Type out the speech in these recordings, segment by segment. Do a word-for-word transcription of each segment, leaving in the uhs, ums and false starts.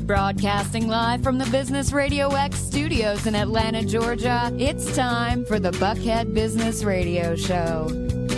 Broadcasting live from the Business Radio X studios in Atlanta, Georgia, it's time for the Buckhead Business Radio Show.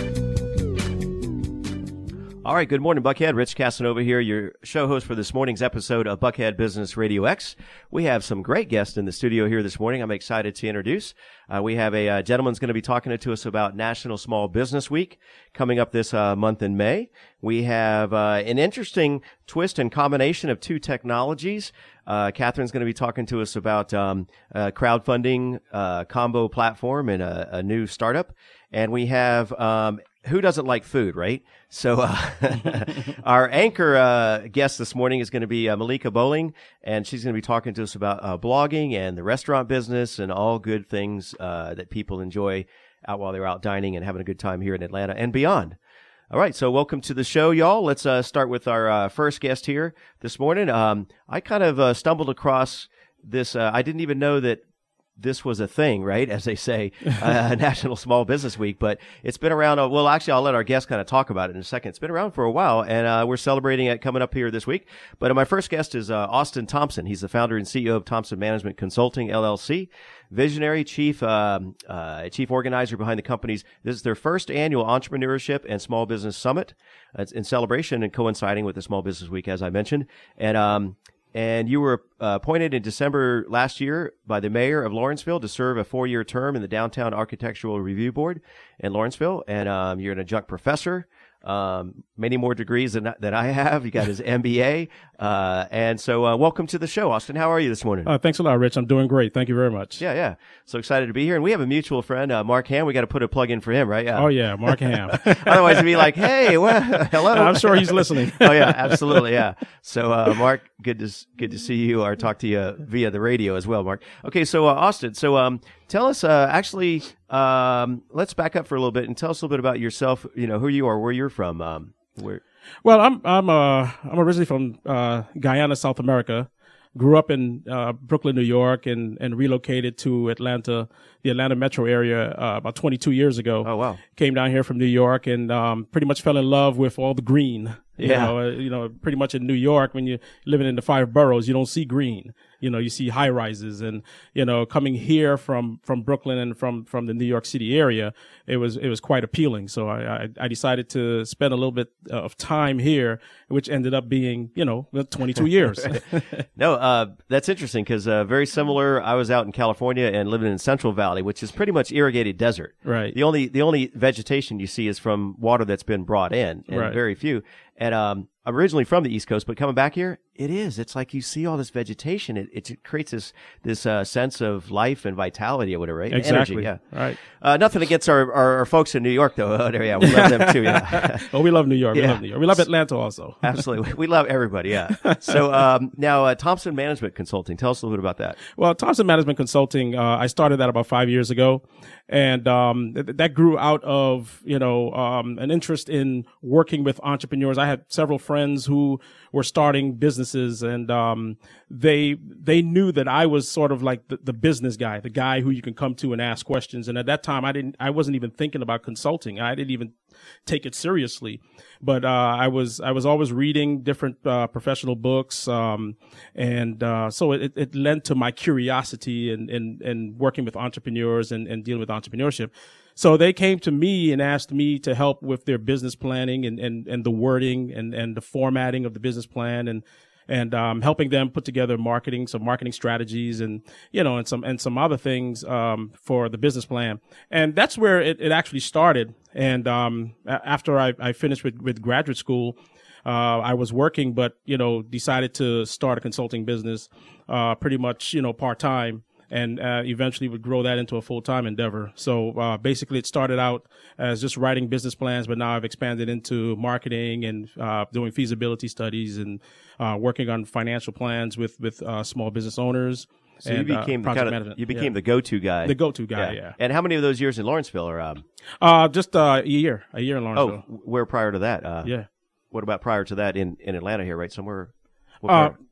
All right, good morning, Buckhead. Rich Casanova here, your show host for this morning's episode of Buckhead Business Radio X. We have some great guests in the studio here this morning. I'm excited to introduce. Uh, we have a uh, gentleman's going to be talking to us about National Small Business Week coming up this uh, month in May. We have uh, an interesting twist and combination of two technologies. Uh, Catherine's going to be talking to us about um, a crowdfunding uh, combo platform and a, a new startup. And we have um, who doesn't like food, right? So uh, our anchor uh, guest this morning is going to be uh, Malika Bowling, and she's going to be talking to us about uh, blogging and the restaurant business and all good things uh, that people enjoy out while they're out dining and having a good time here in Atlanta and beyond. All right, so welcome to the show, y'all. Let's uh, start with our uh, first guest here this morning. Um, I kind of uh, stumbled across this. Uh, I didn't even know that this was a thing, right, as they say, uh, National Small Business Week. But it's been around. Uh, well, actually, I'll let our guest kind of talk about it in a second. It's been around for a while, and uh, we're celebrating it coming up here this week. But uh, my first guest is uh, Austin Thompson. He's the founder and C E O of Thompson Management Consulting, L L C. Visionary chief um, uh, chief organizer behind the company's. This is their first annual entrepreneurship and small business summit. Uh, it's in celebration and coinciding with the Small Business Week, as I mentioned. And um, and you were uh, appointed in December last year by the mayor of Lawrenceville to serve a four-year term in the Downtown Architectural Review Board in Lawrenceville. And um, you're an adjunct professor. Um, many more degrees than, than I have. You got his M B A. Uh, and so, uh, welcome to the show, Austin. How are you this morning? Uh, thanks a lot, Rich. I'm doing great. Thank you very much. Yeah, yeah. So excited to be here. And we have a mutual friend, uh, Mark Ham. We got to put a plug in for him, right? Yeah. Oh, yeah. Mark Ham. Otherwise, it'd be like, hey, well, hello. I'm sure he's listening. Oh, yeah, absolutely. Yeah. So, uh, Mark, good to, good to see you or talk to you via the radio as well, Mark. Okay. So, uh, Austin, so, um, tell us, uh, actually, um, let's back up for a little bit and tell us a little bit about yourself, you know, who you are, where you're from, um, where. Well, I'm, I'm, uh, I'm originally from, uh, Guyana, South America. Grew up in, uh, Brooklyn, New York, and, and relocated to Atlanta, the Atlanta metro area, uh, about twenty-two years ago. Oh, wow. Came down here from New York and, um, pretty much fell in love with all the green. You Yeah. know, uh, you know, pretty much in New York, when you're living in the five boroughs, you don't see green. You know, you see high rises, and, you know, coming here from, from Brooklyn and from, from the New York City area, it was, it was quite appealing. So I, I, I decided to spend a little bit of time here, which ended up being, you know, twenty-two years. No, uh, that's interesting because, uh, very similar. I was out in California and living in Central Valley, which is pretty much irrigated desert. Right. The only, the only vegetation you see is from water that's been brought in, and Right. very few. And, um, I'm originally from the East Coast, but coming back here, it is. It's like you see all this vegetation. It, it creates this, this, uh, sense of life and vitality or whatever, right? Exactly. Energy, yeah. Right. Uh, nothing against our, our, our folks in New York, though. Oh, yeah, we love them too, yeah. Oh, we love New York. We Yeah. love New York. We love Atlanta also. Absolutely. We love everybody, yeah. So, um, now, uh, Thompson Management Consulting. Tell us a little bit about that. Well, Thompson Management Consulting, uh, I started that about five years ago. And, um, th- that grew out of, you know, um, an interest in working with entrepreneurs. I had several friends who were starting businesses, and, um, they, they knew that I was sort of like the, the business guy, the guy who you can come to and ask questions. And at that time, I didn't, I wasn't even thinking about consulting. I didn't even take it seriously. But, uh, I was, I was always reading different, uh, professional books. Um, and, uh, so it, it lent to my curiosity and, and, and working with entrepreneurs and, and dealing with entrepreneurship. So they came to me and asked me to help with their business planning and, and, and the wording and, and the formatting of the business plan, and, and, um, helping them put together marketing, some marketing strategies, and, you know, and some, and some other things, um, for the business plan. And that's where it, it actually started. And, um, after I, I finished with, with graduate school, uh, I was working, but, you know, decided to start a consulting business, uh, pretty much, you know, part time. And uh, eventually would grow that into a full-time endeavor. So uh, basically, it started out as just writing business plans, but now I've expanded into marketing and uh, doing feasibility studies and uh, working on financial plans with with uh, small business owners. So and, you became uh, the kind of, management. you became yeah. the go-to guy. The go-to guy, yeah. yeah. And how many of those years in Lawrenceville are? Um, uh, just uh, a year, a year in Lawrenceville. Oh, where prior to that? Uh, yeah. What about prior to that in, in Atlanta here, right? Somewhere? What Uh, part?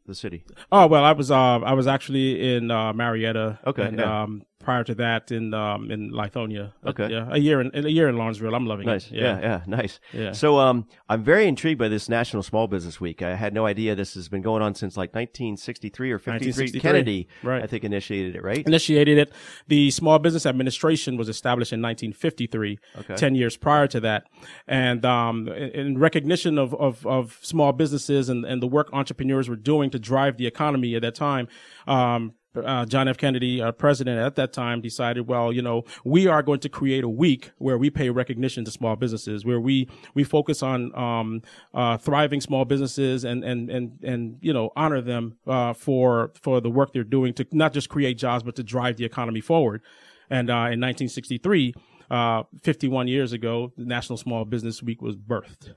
the city? Oh, well, I was, uh, I was actually in, uh, Marietta. Okay. And, yeah. um, prior to that in, um, in Lithonia. Okay. Yeah. A year in, a year in Lawrenceville. I'm loving Nice. it. Yeah. yeah, nice. Yeah. So, um, I'm very intrigued by this National Small Business Week. I had no idea this has been going on since like nineteen sixty-three or fifty-three. nineteen sixty-three. Kennedy, Right. I think, initiated it, right? Initiated it. The Small Business Administration was established in nineteen fifty-three, Okay. ten years prior to that. And, um, in, in recognition of, of, of small businesses and, and the work entrepreneurs were doing to drive the economy at that time, um, Uh, John F. Kennedy, uh, president at that time, decided, well, you know, we are going to create a week where we pay recognition to small businesses, where we, we focus on, um, uh, thriving small businesses and, and, and, and, you know, honor them, uh, for, for the work they're doing to not just create jobs, but to drive the economy forward. And, uh, in nineteen sixty-three, uh, fifty-one years ago, the National Small Business Week was birthed.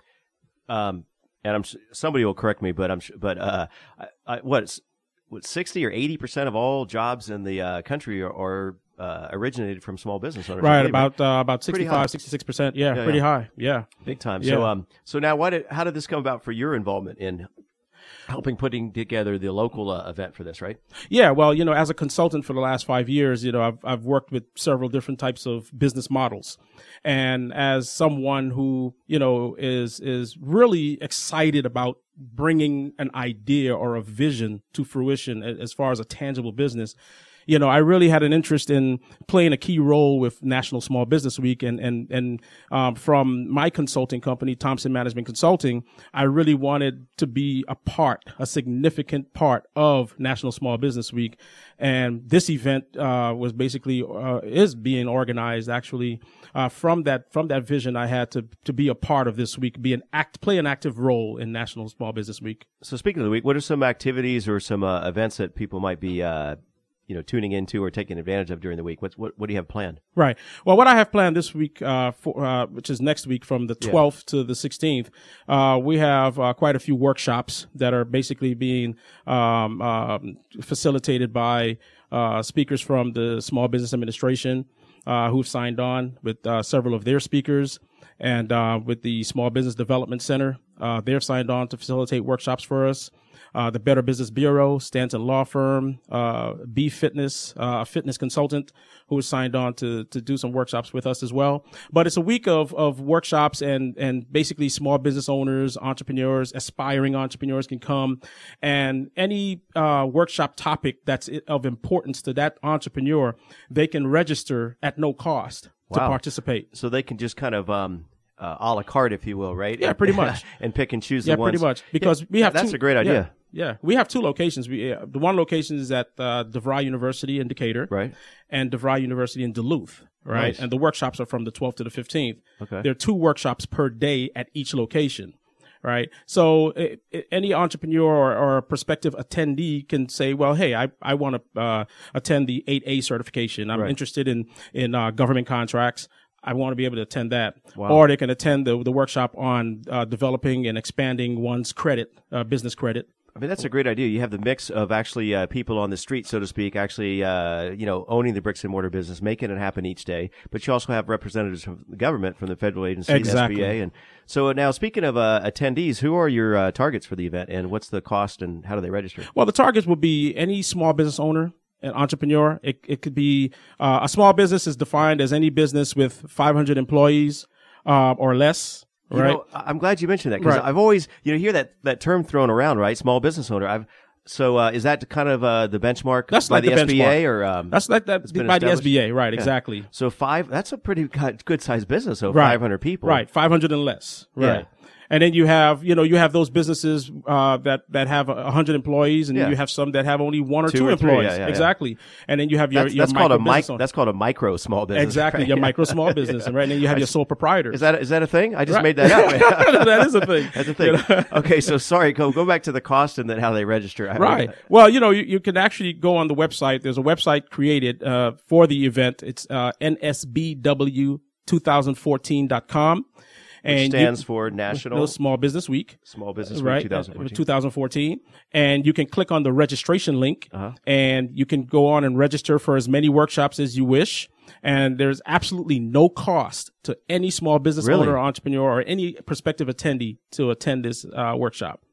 Um, and I'm, somebody will correct me, but I'm, but, uh, I, I, what, what, sixty or eighty percent of all jobs in the uh, country are, are uh, originated from small business owners. Right, about uh, about Pretty high. sixty-five, sixty-six percent. Yeah, Yeah, pretty yeah. high. Yeah. Big time. Yeah. So, um, so now, what? Did, how did this come about for your involvement in helping putting together the local uh, event for this? Right. Yeah, well, you know, as a consultant for the last five years, you know, I've I've worked with several different types of business models, and as someone who, you know, is is really excited about bringing an idea or a vision to fruition as far as a tangible business, you know, I really had an interest in playing a key role with National Small Business Week, and and and um, from my consulting company, Thompson Management Consulting, I really wanted to be a part, a significant part of National Small Business Week, and this event uh, was basically uh, is being organized actually uh, from that from that vision I had to to be a part of this week, be an act, play an active role in National Small Business Week. So, speaking of the week, what are some activities or some uh, events that people might be uh, you know, tuning into or taking advantage of during the week? What's, what, what do you have planned? Right. Well, what I have planned this week, uh, for, uh, which is next week from the twelfth yeah. to the sixteenth, uh, we have, uh, quite a few workshops that are basically being, um, um, facilitated by, uh, speakers from the Small Business Administration, uh, who've signed on with, uh, several of their speakers, and, uh, with the Small Business Development Center, uh, they've signed on to facilitate workshops for us. Uh, the Better Business Bureau, Stanton Law Firm, uh, B Fitness, uh, a fitness consultant who has signed on to, to do some workshops with us as well. But it's a week of, of workshops, and, and basically small business owners, entrepreneurs, aspiring entrepreneurs can come, and any, uh, workshop topic that's of importance to that entrepreneur, they can register at no cost to Wow. participate. So they can just kind of, um, Uh, a la carte, if you will, right? Yeah, pretty much. And pick and choose Yeah, the ones. pretty much. Because Yeah, we have that's two, a great idea. Yeah, yeah. We have two locations. We uh, the one location is at uh, DeVry University in Decatur, Right. and DeVry University in Duluth, right? Nice. And the workshops are from the twelfth to the fifteenth. Okay. There are two workshops per day at each location. Right. So it, it, any entrepreneur or, or prospective attendee can say, well, hey, I, I want to uh, attend the eight A certification. I'm Right. interested in, in uh, government contracts. I want to be able to attend that. Wow. Or they can attend the, the workshop on uh, developing and expanding one's credit, uh, business credit. I mean, that's a great idea. You have the mix of actually uh, people on the street, so to speak, actually, uh, you know, owning the bricks and mortar business, making it happen each day. But you also have representatives from the government, from the federal agency, Exactly. the S B A. And so now, speaking of uh, attendees, who are your uh, targets for the event, and what's the cost, and how do they register? Well, the targets will be any small business owner, an entrepreneur. It, it could be uh, a small business is defined as any business with five hundred employees uh, or less. You Right. know, I'm glad you mentioned that, because Right. I've always, you know, hear that, that term thrown around, right? Small business owner. I've So uh, is that kind of uh, the benchmark That's by like the, the S B A benchmark. or um, That's like that it's been by the S B A, established? right? Yeah. Exactly. So five, that's a pretty good sized business. So Right. five hundred people, Right, five hundred and less. Right. Yeah. And then you have, you know, you have those businesses uh, that that have a hundred employees, and Yeah. you have some that have only one or Two two, or three, employees. yeah, yeah, yeah. Exactly. And then you have your That's, your that's called a micro mic. business owner. That's called a micro small business. Exactly, right? your micro small business, and right then you have your sole proprietors. Is that is that a thing? I just Right. made that up. That is a thing. That's a thing. You know? Okay, so sorry. Go go back to the cost and then how they register. I- Right. Well, you know, you, you can actually go on the website. There's a website created uh, for the event. It's uh, N S B W twenty fourteen dot com. Which And stands you, for National no, Small Business Week. Small Business Week Right, twenty fourteen. twenty fourteen. And you can click on the registration link, Uh-huh. and you can go on and register for as many workshops as you wish. And there's absolutely no cost to any small business Really? owner or entrepreneur or any prospective attendee to attend this uh, workshop.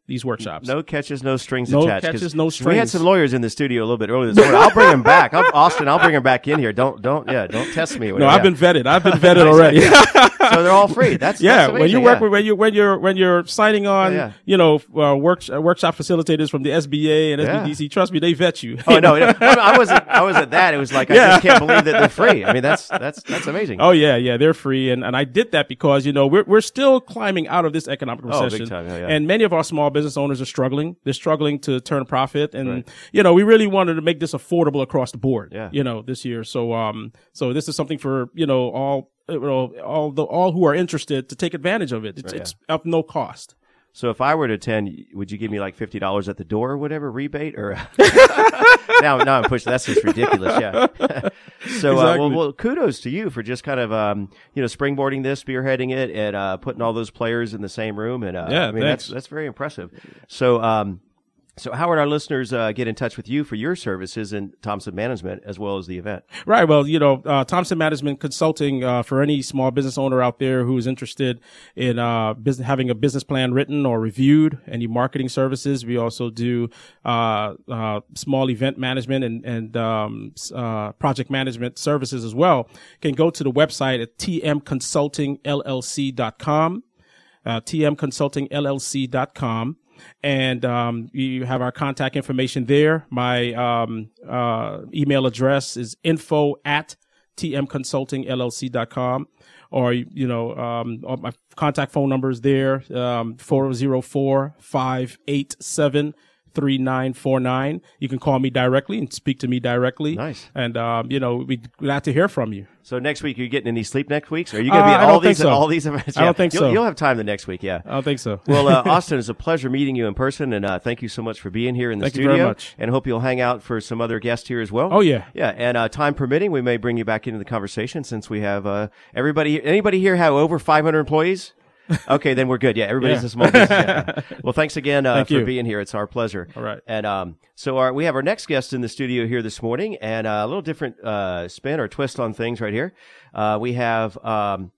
these workshops. No catches, no strings No attached. catches, no strings. We had some lawyers in the studio a little bit earlier this morning. I'll bring them back. I'll, Austin, I'll bring them back in here. Don't, don't, yeah, don't test me. No, I've yeah. been vetted. I've been vetted already. So they're all free. That's yeah. that's amazing. When you work yeah. with when you when you're when you're signing on, Yeah, yeah. you know, uh, work, uh, workshop facilitators from the S B A and Yeah. S B D C. Trust me, they vet you. Oh no, no, I wasn't. I was at that. It was like I Yeah. just can't believe that they're free. I mean, that's that's that's amazing. Oh yeah, yeah, they're free, and and I did that because you know we're we're still climbing out of this economic Oh, big recession, time, yeah, yeah. and many of our small business owners are struggling. They're struggling to turn a profit, and Right. you know we really wanted to make this affordable across the board. Yeah. You know this year, so um, so this is something for you know all you know all the all who are interested to take advantage of it. It's Right, it's of no cost. So if I were to attend, would you give me like fifty dollars at the door or whatever rebate? Or now, now I'm pushing. That's just ridiculous. Yeah. so, uh, Exactly. well, well, kudos to you for just kind of, um, you know, springboarding this, spearheading it, and uh, putting all those players in the same room. And uh, Yeah, I mean, thanks. that's that's very impressive. So, um, so how would our listeners uh, get in touch with you for your services in Thompson Management as well as the event? Right. Well, you know, uh, Thompson Management Consulting, uh, for any small business owner out there who is interested in, uh, business, having a business plan written or reviewed, any marketing services. We also do, uh, uh, small event management and, and, um, uh, project management services as well. Can go to the website at t m consulting l l c dot com, uh, t m consulting l l c dot com. And um, you have our contact information there. My um, uh, email address is info at t m consulting l l c dot com, or you know, um, all my contact phone number is there, um, four oh four, five eight seven, three nine four nine. You can call me directly and speak to me directly. Nice. And um, you know, we'd glad to hear from you. So next week, are you getting any sleep next week? Or are you going to be Uh, at I all don't think these so. all these events? I don't Yeah. think you'll, so. You'll have time the next week. Yeah. I don't think so. Well, uh, Austin, it's a pleasure meeting you in person, and uh, thank you so much for being here in the Thank you studio. very much. And hope you'll hang out for some other guests here as well. Oh, yeah. Yeah, and uh, time permitting, we may bring you back into the conversation since we have uh, everybody. Anybody here have over five hundred employees? Okay, then we're good. Yeah, everybody's Yeah. a small business. Yeah. Well, thanks again uh, Thank for you. being here. It's our pleasure. All right. And um, so our, we have our next guest in the studio here this morning, and uh, a little different uh, spin or twist on things right here. Uh, we have um,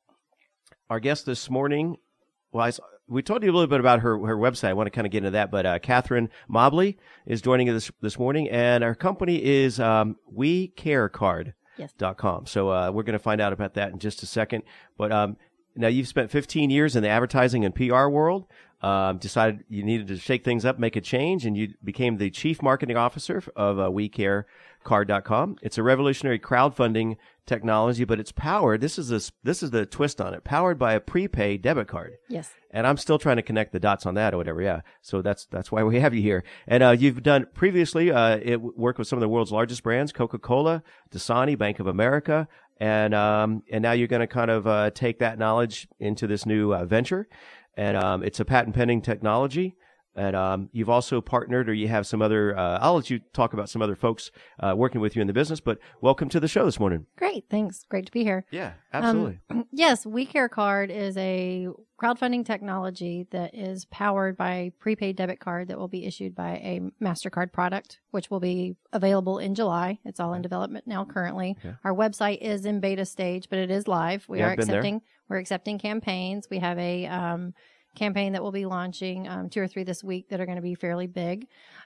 our guest this morning. Well, I, s- we told you a little bit about her her website. I want to kind of get into that, but uh, Catherine Mobley is joining us this, this morning, and our company is um, We Care Card. Yes. Dot com. So uh, we're going to find out about that in just a second. But um, now you've spent fifteen years in the advertising and P R world. Um, decided you needed to shake things up, make a change, and you became the chief marketing officer of uh, We Care Card dot com. It's a revolutionary crowdfunding technology, but it's powered. This is this this is the twist on it. Powered by a prepaid debit card. Yes. And I'm still trying to connect the dots on that or whatever. Yeah. So that's, that's why we have you here. And, uh, you've done previously, uh, it worked with some of the world's largest brands, Coca-Cola, Dasani, Bank of America. And, um, and now you're going to kind of, uh, take that knowledge into this new, uh, venture. And, um, it's a patent pending technology. And, um, you've also partnered or you have some other, uh, I'll let you talk about some other folks, uh, working with you in the business, but welcome to the show this morning. Great. Thanks. Great to be here. Yeah, absolutely. Um, yes, We Care Card is a crowdfunding technology that is powered by a prepaid debit card that will be issued by a MasterCard product, which will be available in July. It's all in development now currently. Okay. Our website is in beta stage, but it is live. We Yeah, are I've been there. accepting we're accepting campaigns. We have a um, campaign that will be launching um, two or three this week that are going to be fairly big.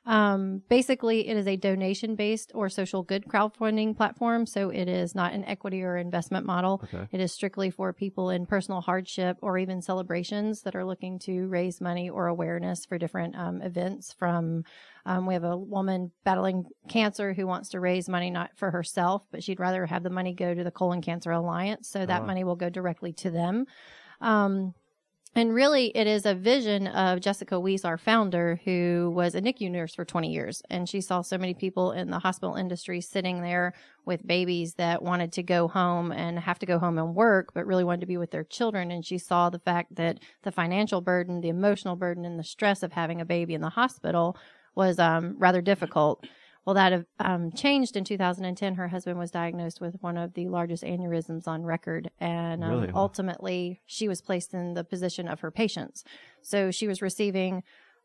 Um, basically, it is a donation-based or social good crowdfunding platform, so it is not an equity or investment model. Okay. It is strictly for people in personal hardship or even celebrations that are looking to raise money or awareness for different um, events. From um, we have a woman battling cancer who wants to raise money not for herself, but she'd rather have the money go to the Colon Cancer Alliance, so that Oh. money will go directly to them. Um, And really, it is a vision of Jessica Weiss, our founder, who was a N I C U nurse for twenty years. And she saw so many people in the hospital industry sitting there with babies that wanted to go home and have to go home and work, but really wanted to be with their children. And she saw the fact that the financial burden, the emotional burden, and the stress of having a baby in the hospital was um, rather difficult. Well, that um, changed in two thousand ten. Her husband was diagnosed with one of the largest aneurysms on record. And um, Really? Wow. ultimately, she was placed in the position of her patients. So she was receiving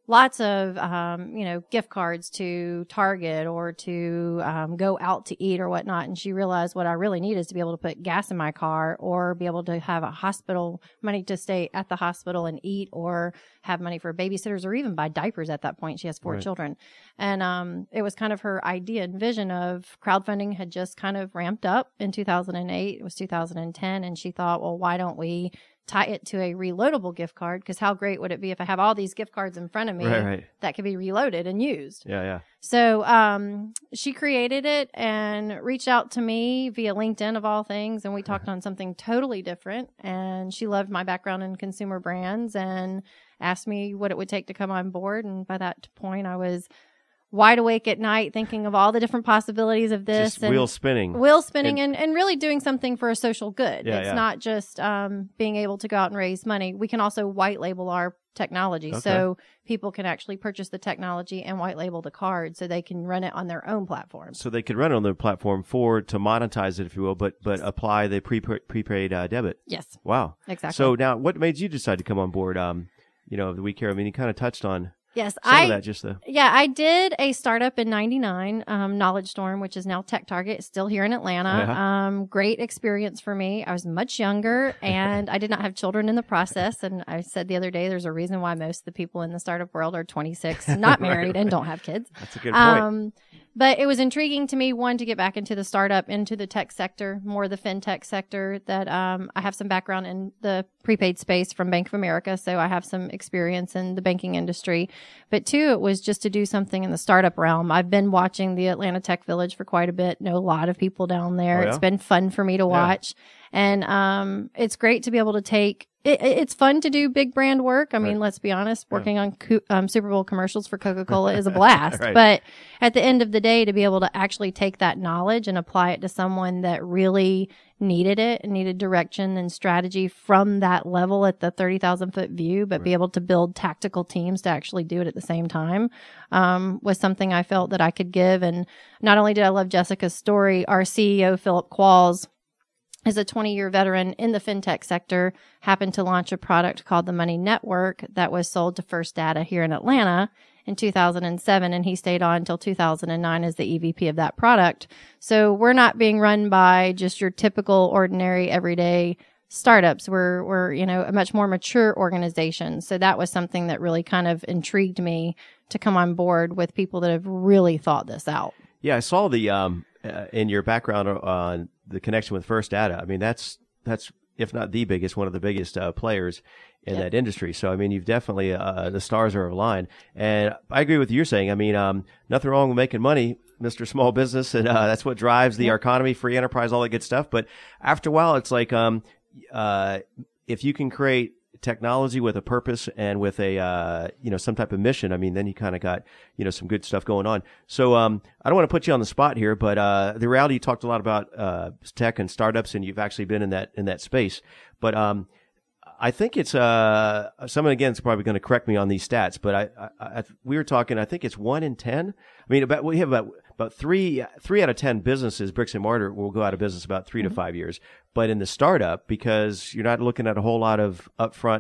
lots of, um, you know, gift cards to Target or to um, go out to eat or whatnot. And she realized what I really need is to be able to put gas in my car or be able to have a hospital money to stay at the hospital and eat or have money for babysitters or even buy diapers at that point. She has four Right. children. And um, it was kind of her idea and vision of crowdfunding had just kind of ramped up in two thousand eight. It was two thousand ten. And she thought, well, why don't we tie it to a reloadable gift card? Because how great would it be if I have all these gift cards in front of me Right, right. that could be reloaded and used? Yeah, yeah. So um, she created it and reached out to me via LinkedIn of all things. And we talked on something totally different. And she loved my background in consumer brands and asked me what it would take to come on board. And by that point, I was wide awake at night thinking of all the different possibilities of this. Just and wheel spinning. wheel spinning And- and, and really doing something for a social good. Yeah, it's yeah. not just um, being able to go out and raise money. We can also white label our technology. Okay. So people can actually purchase the technology and white label the card so they can run it on their own platform. So they could run it on their platform for to monetize it, if you will, but but apply the pre prepaid uh, debit. Yes, Wow. exactly. So now, what made you decide to come on board? Um, you know, the week here. I mean, you kind of touched on yes, some I of that just the. Yeah, I did a startup in ninety-nine, um, Knowledge Storm, which is now Tech Target. It's still here in Atlanta. Yeah. Um, great experience for me. I was much younger and I did not have children in the process. And I said the other day, there's a reason why most of the people in the startup world are twenty-six, not married and don't have kids. That's a good point. Um, but it was intriguing to me, one, to get back into the startup, into the tech sector, more the fintech sector that, um, I have some background in the prepaid space from Bank of America. So I have some experience in the banking industry. But two, it was just to do something in the startup realm. I've been watching the Atlanta Tech Village for quite a bit, know a lot of people down there. Oh, yeah? It's been fun for me to watch. And, um, it's great to be able to take, it, it's fun to do big brand work. I mean, Right. let's be honest, working on co- um, Super Bowl commercials for Coca-Cola is a blast. Right. But at the end of the day, to be able to actually take that knowledge and apply it to someone that really needed it and needed direction and strategy from that level at the thirty thousand foot view, but be able to build tactical teams to actually do it at the same time, um, was something I felt that I could give. And not only did I love Jessica's story, our C E O, Philip Qualls, is a twenty year veteran in the fintech sector, happened to launch a product called the Money Network that was sold to First Data here in Atlanta in two thousand seven. And he stayed on until two thousand nine as the E V P of that product. So we're not being run by just your typical, ordinary, everyday startups. We're, we're, you know, a much more mature organization. So that was something that really kind of intrigued me to come on board with people that have really thought this out. Yeah, I saw the um uh, in your background on the connection with First Data. I mean, that's that's if not the biggest, one of the biggest uh, players in Yep. that industry. So I mean, you've definitely uh, the stars are aligned, and I agree with you saying. I mean, um, nothing wrong with making money, Mister Small Business, and uh, that's what drives the economy, free enterprise, all that good stuff. But after a while, it's like um, uh, if you can create technology with a purpose and with a uh, you know some type of mission, I mean, then you kind of got you know some good stuff going on. So um, I don't want to put you on the spot here, but uh, the reality, you talked a lot about uh, tech and startups, and you've actually been in that in that space. But um, I think it's uh, someone again is probably going to correct me on these stats, but I, I, I we were talking. I think it's one in ten. I mean, about we have about about three three out of ten businesses, bricks and mortar, will go out of business about three Mm-hmm. to five years. But in the startup, because you're not looking at a whole lot of upfront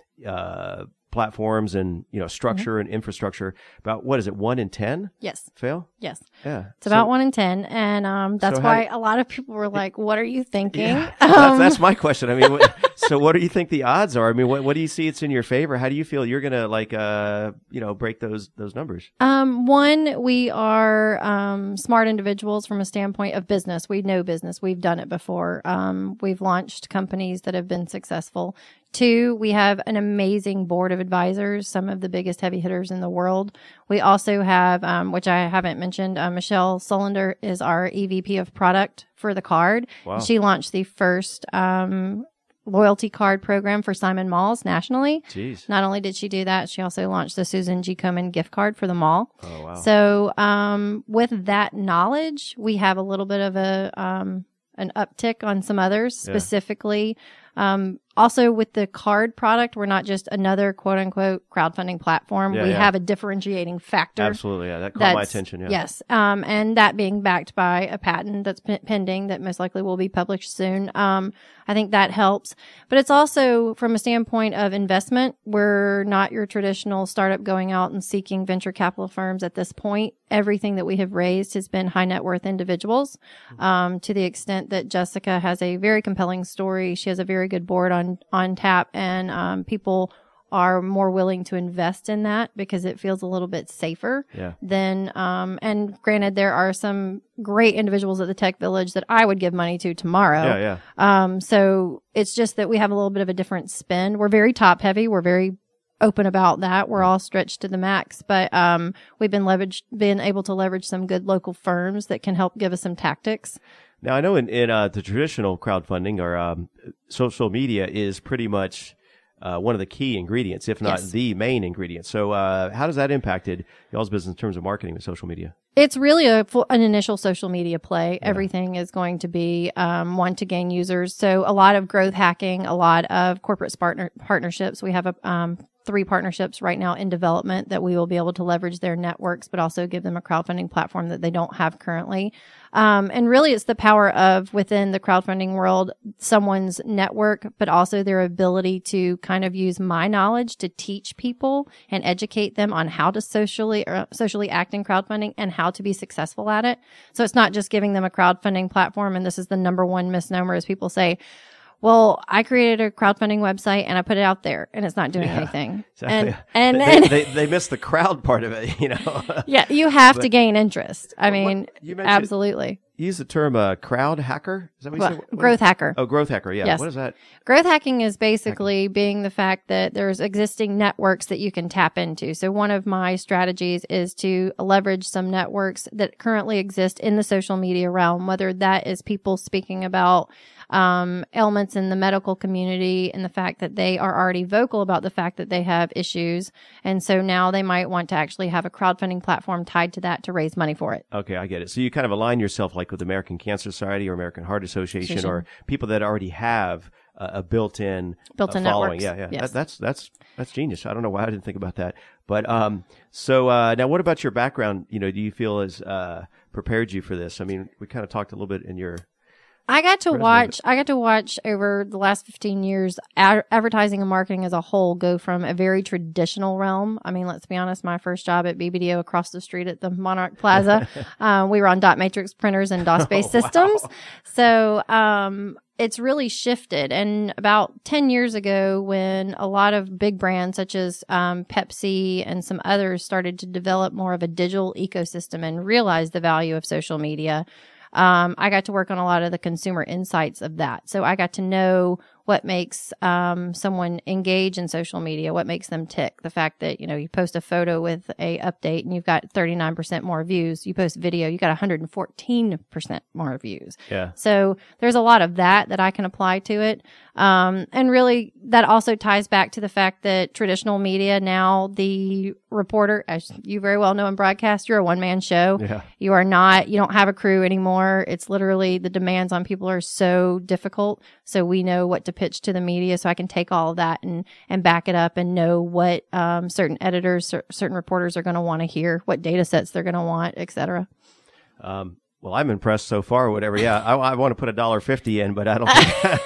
uh, platforms and you know structure and infrastructure, about what is it, one in ten Yes. fail? Yes. Yeah, It's about one in ten. And um, that's so how why do- a lot of people were like, what are you thinking? Yeah. Um, that's, that's my question. I mean, what, so what do you think the odds are? I mean, what what do you see it's in your favor? How do you feel you're gonna like uh you know break those those numbers? Um, one, we are um, smart individuals from a standpoint of business. We know business. We've done it before. Um, we've launched companies that have been successful. Two, we have an amazing board of advisors, some of the biggest heavy hitters in the world. We also have, um, which I haven't mentioned, uh, Michelle Sullender is our E V P of product for the card. Wow. She launched the first um, loyalty card program for Simon Malls nationally. Jeez. Not only did she do that, she also launched the Susan G. Komen gift card for the mall. Oh wow. So, um, with that knowledge, we have a little bit of a, um, an uptick on some others, Yeah. specifically, Um, also, with the card product, we're not just another quote unquote crowdfunding platform. Yeah, we yeah. have a differentiating factor. Absolutely. Yeah. That caught my That's- attention. Yeah. Yes. Um, and that being backed by a patent that's p- pending that most likely will be published soon. Um, I think that helps. But it's also from a standpoint of investment, we're not your traditional startup going out and seeking venture capital firms at this point. Everything that we have raised has been high net worth individuals, um, to the extent that Jessica has a very compelling story. She has a very good board on, on tap, and, um, people are more willing to invest in that because it feels a little bit safer Yeah. than, um, and granted, there are some great individuals at the Tech Village that I would give money to tomorrow. Yeah. Yeah. Um, so it's just that we have a little bit of a different spin. We're very top heavy. We're very open about that. We're all stretched to the max, but, um, we've been leveraged, been able to leverage some good local firms that can help give us some tactics. Now, I know in, in uh, the traditional crowdfunding or um, social media is pretty much uh, one of the key ingredients, if not Yes. the main ingredient. So uh, how does that impacted y'all's business in terms of marketing with social media? It's really a full, an initial social media play. Yeah. Everything is going to be um, one to gain users. So a lot of growth hacking, a lot of corporate partner, partnerships. We have a um, three partnerships right now in development that we will be able to leverage their networks, but also give them a crowdfunding platform that they don't have currently. Um, and really it's the power of within the crowdfunding world, someone's network, but also their ability to kind of use my knowledge to teach people and educate them on how to socially or socially act in crowdfunding and how to be successful at it. So it's not just giving them a crowdfunding platform. And this is the number one misnomer is people say, well, I created a crowdfunding website and I put it out there and it's not doing Yeah, anything. exactly. And, and, they, and they, they miss the crowd part of it, you know. yeah, you have But- to gain interest. I What- mean, you mentioned- absolutely. You use the term uh, crowd hacker. Is that what you Well, said? What- growth hacker. Oh, growth hacker. Yeah. Yes. What is that? Growth hacking is basically being the fact that there's existing networks that you can tap into. So one of my strategies is to leverage some networks that currently exist in the social media realm, whether that is people speaking about um, ailments in the medical community and the fact that they are already vocal about the fact that they have issues. And so now they might want to actually have a crowdfunding platform tied to that to raise money for it. Okay, I get it. So you kind of align yourself like with the American Cancer Society or American Heart Association Association. or people that already have uh, a built-in, Built-in uh, following. networks. Yeah, yeah. Yes. That, that's that's that's genius. I don't know why I didn't think about that. But um, so uh, now, what about your background? You know, do you feel has uh, prepared you for this? I mean, we kind of talked a little bit in your. I got to Resume, watch, I got to watch over the last fifteen years, ad- advertising and marketing as a whole go from a very traditional realm. I mean, let's be honest, my first job at B B D O across the street at the Monarch Plaza, um, we were on dot matrix printers and DOS-based Oh, wow. systems. So, um, it's really shifted. And about ten years ago, when a lot of big brands such as um, Pepsi and some others started to develop more of a digital ecosystem and realize the value of social media, Um, I got to work on a lot of the consumer insights of that. So I got to know what makes um, someone engage in social media, what makes them tick. The fact that, you know, you post a photo with a update and you've got thirty-nine percent more views. You post video, you got one hundred fourteen percent more views. Yeah. So there's a lot of that that I can apply to it. Um, and really that also ties back to the fact that traditional media now, the reporter, as you very well know in broadcast, you're a one man show. Yeah. You are not, you don't have a crew anymore. It's literally the demands on people are so difficult. So we know what to pitch to the media. So I can take all of that and, and back it up and know what, um, certain editors, cer- certain reporters are going to want to hear, what data sets they're going to want, et cetera. Um, well, I'm impressed so far, or whatever. Yeah. I, I want to put a dollar fifty in, but I don't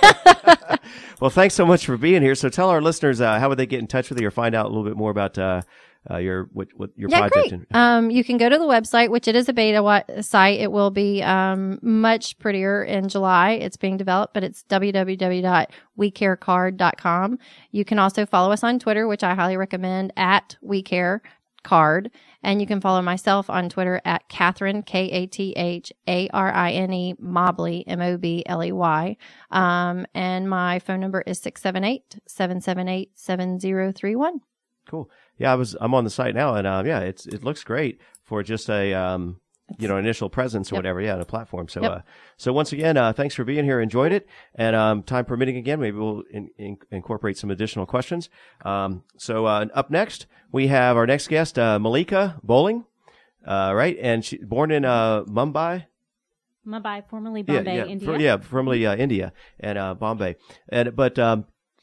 think. Well, thanks so much for being here. So tell our listeners, uh, how would they get in touch with you or find out a little bit more about, uh, Uh, your what, what your Yeah, project? great. And, Um, you can go to the website, which it is a beta wa- site. It will be um, much prettier in July. It's being developed, but it's w w w dot we care card dot com. You can also follow us on Twitter, which I highly recommend, at WeCareCard. And you can follow myself on Twitter at Catherine, K A T H A R I N E, Mobley, M O B L E Y. Um, and my phone number is six seven eight, seven seven eight, seven zero three one. Cool. Yeah, I was. I'm on the site now, and um, yeah, it's it looks great for just a um, you know, initial presence or Yep. whatever. Yeah, on a platform. So, Yep. uh, so once again, uh, thanks for being here. Enjoyed it, and um, time permitting, again, maybe we'll in, in, incorporate some additional questions. Um, so uh, up next, we have our next guest, uh, Malika Bowling. Uh, right, and she born in uh, Mumbai. Mumbai, formerly Bombay, yeah, yeah, India. For, yeah, formerly uh, India and uh, Bombay. And but um,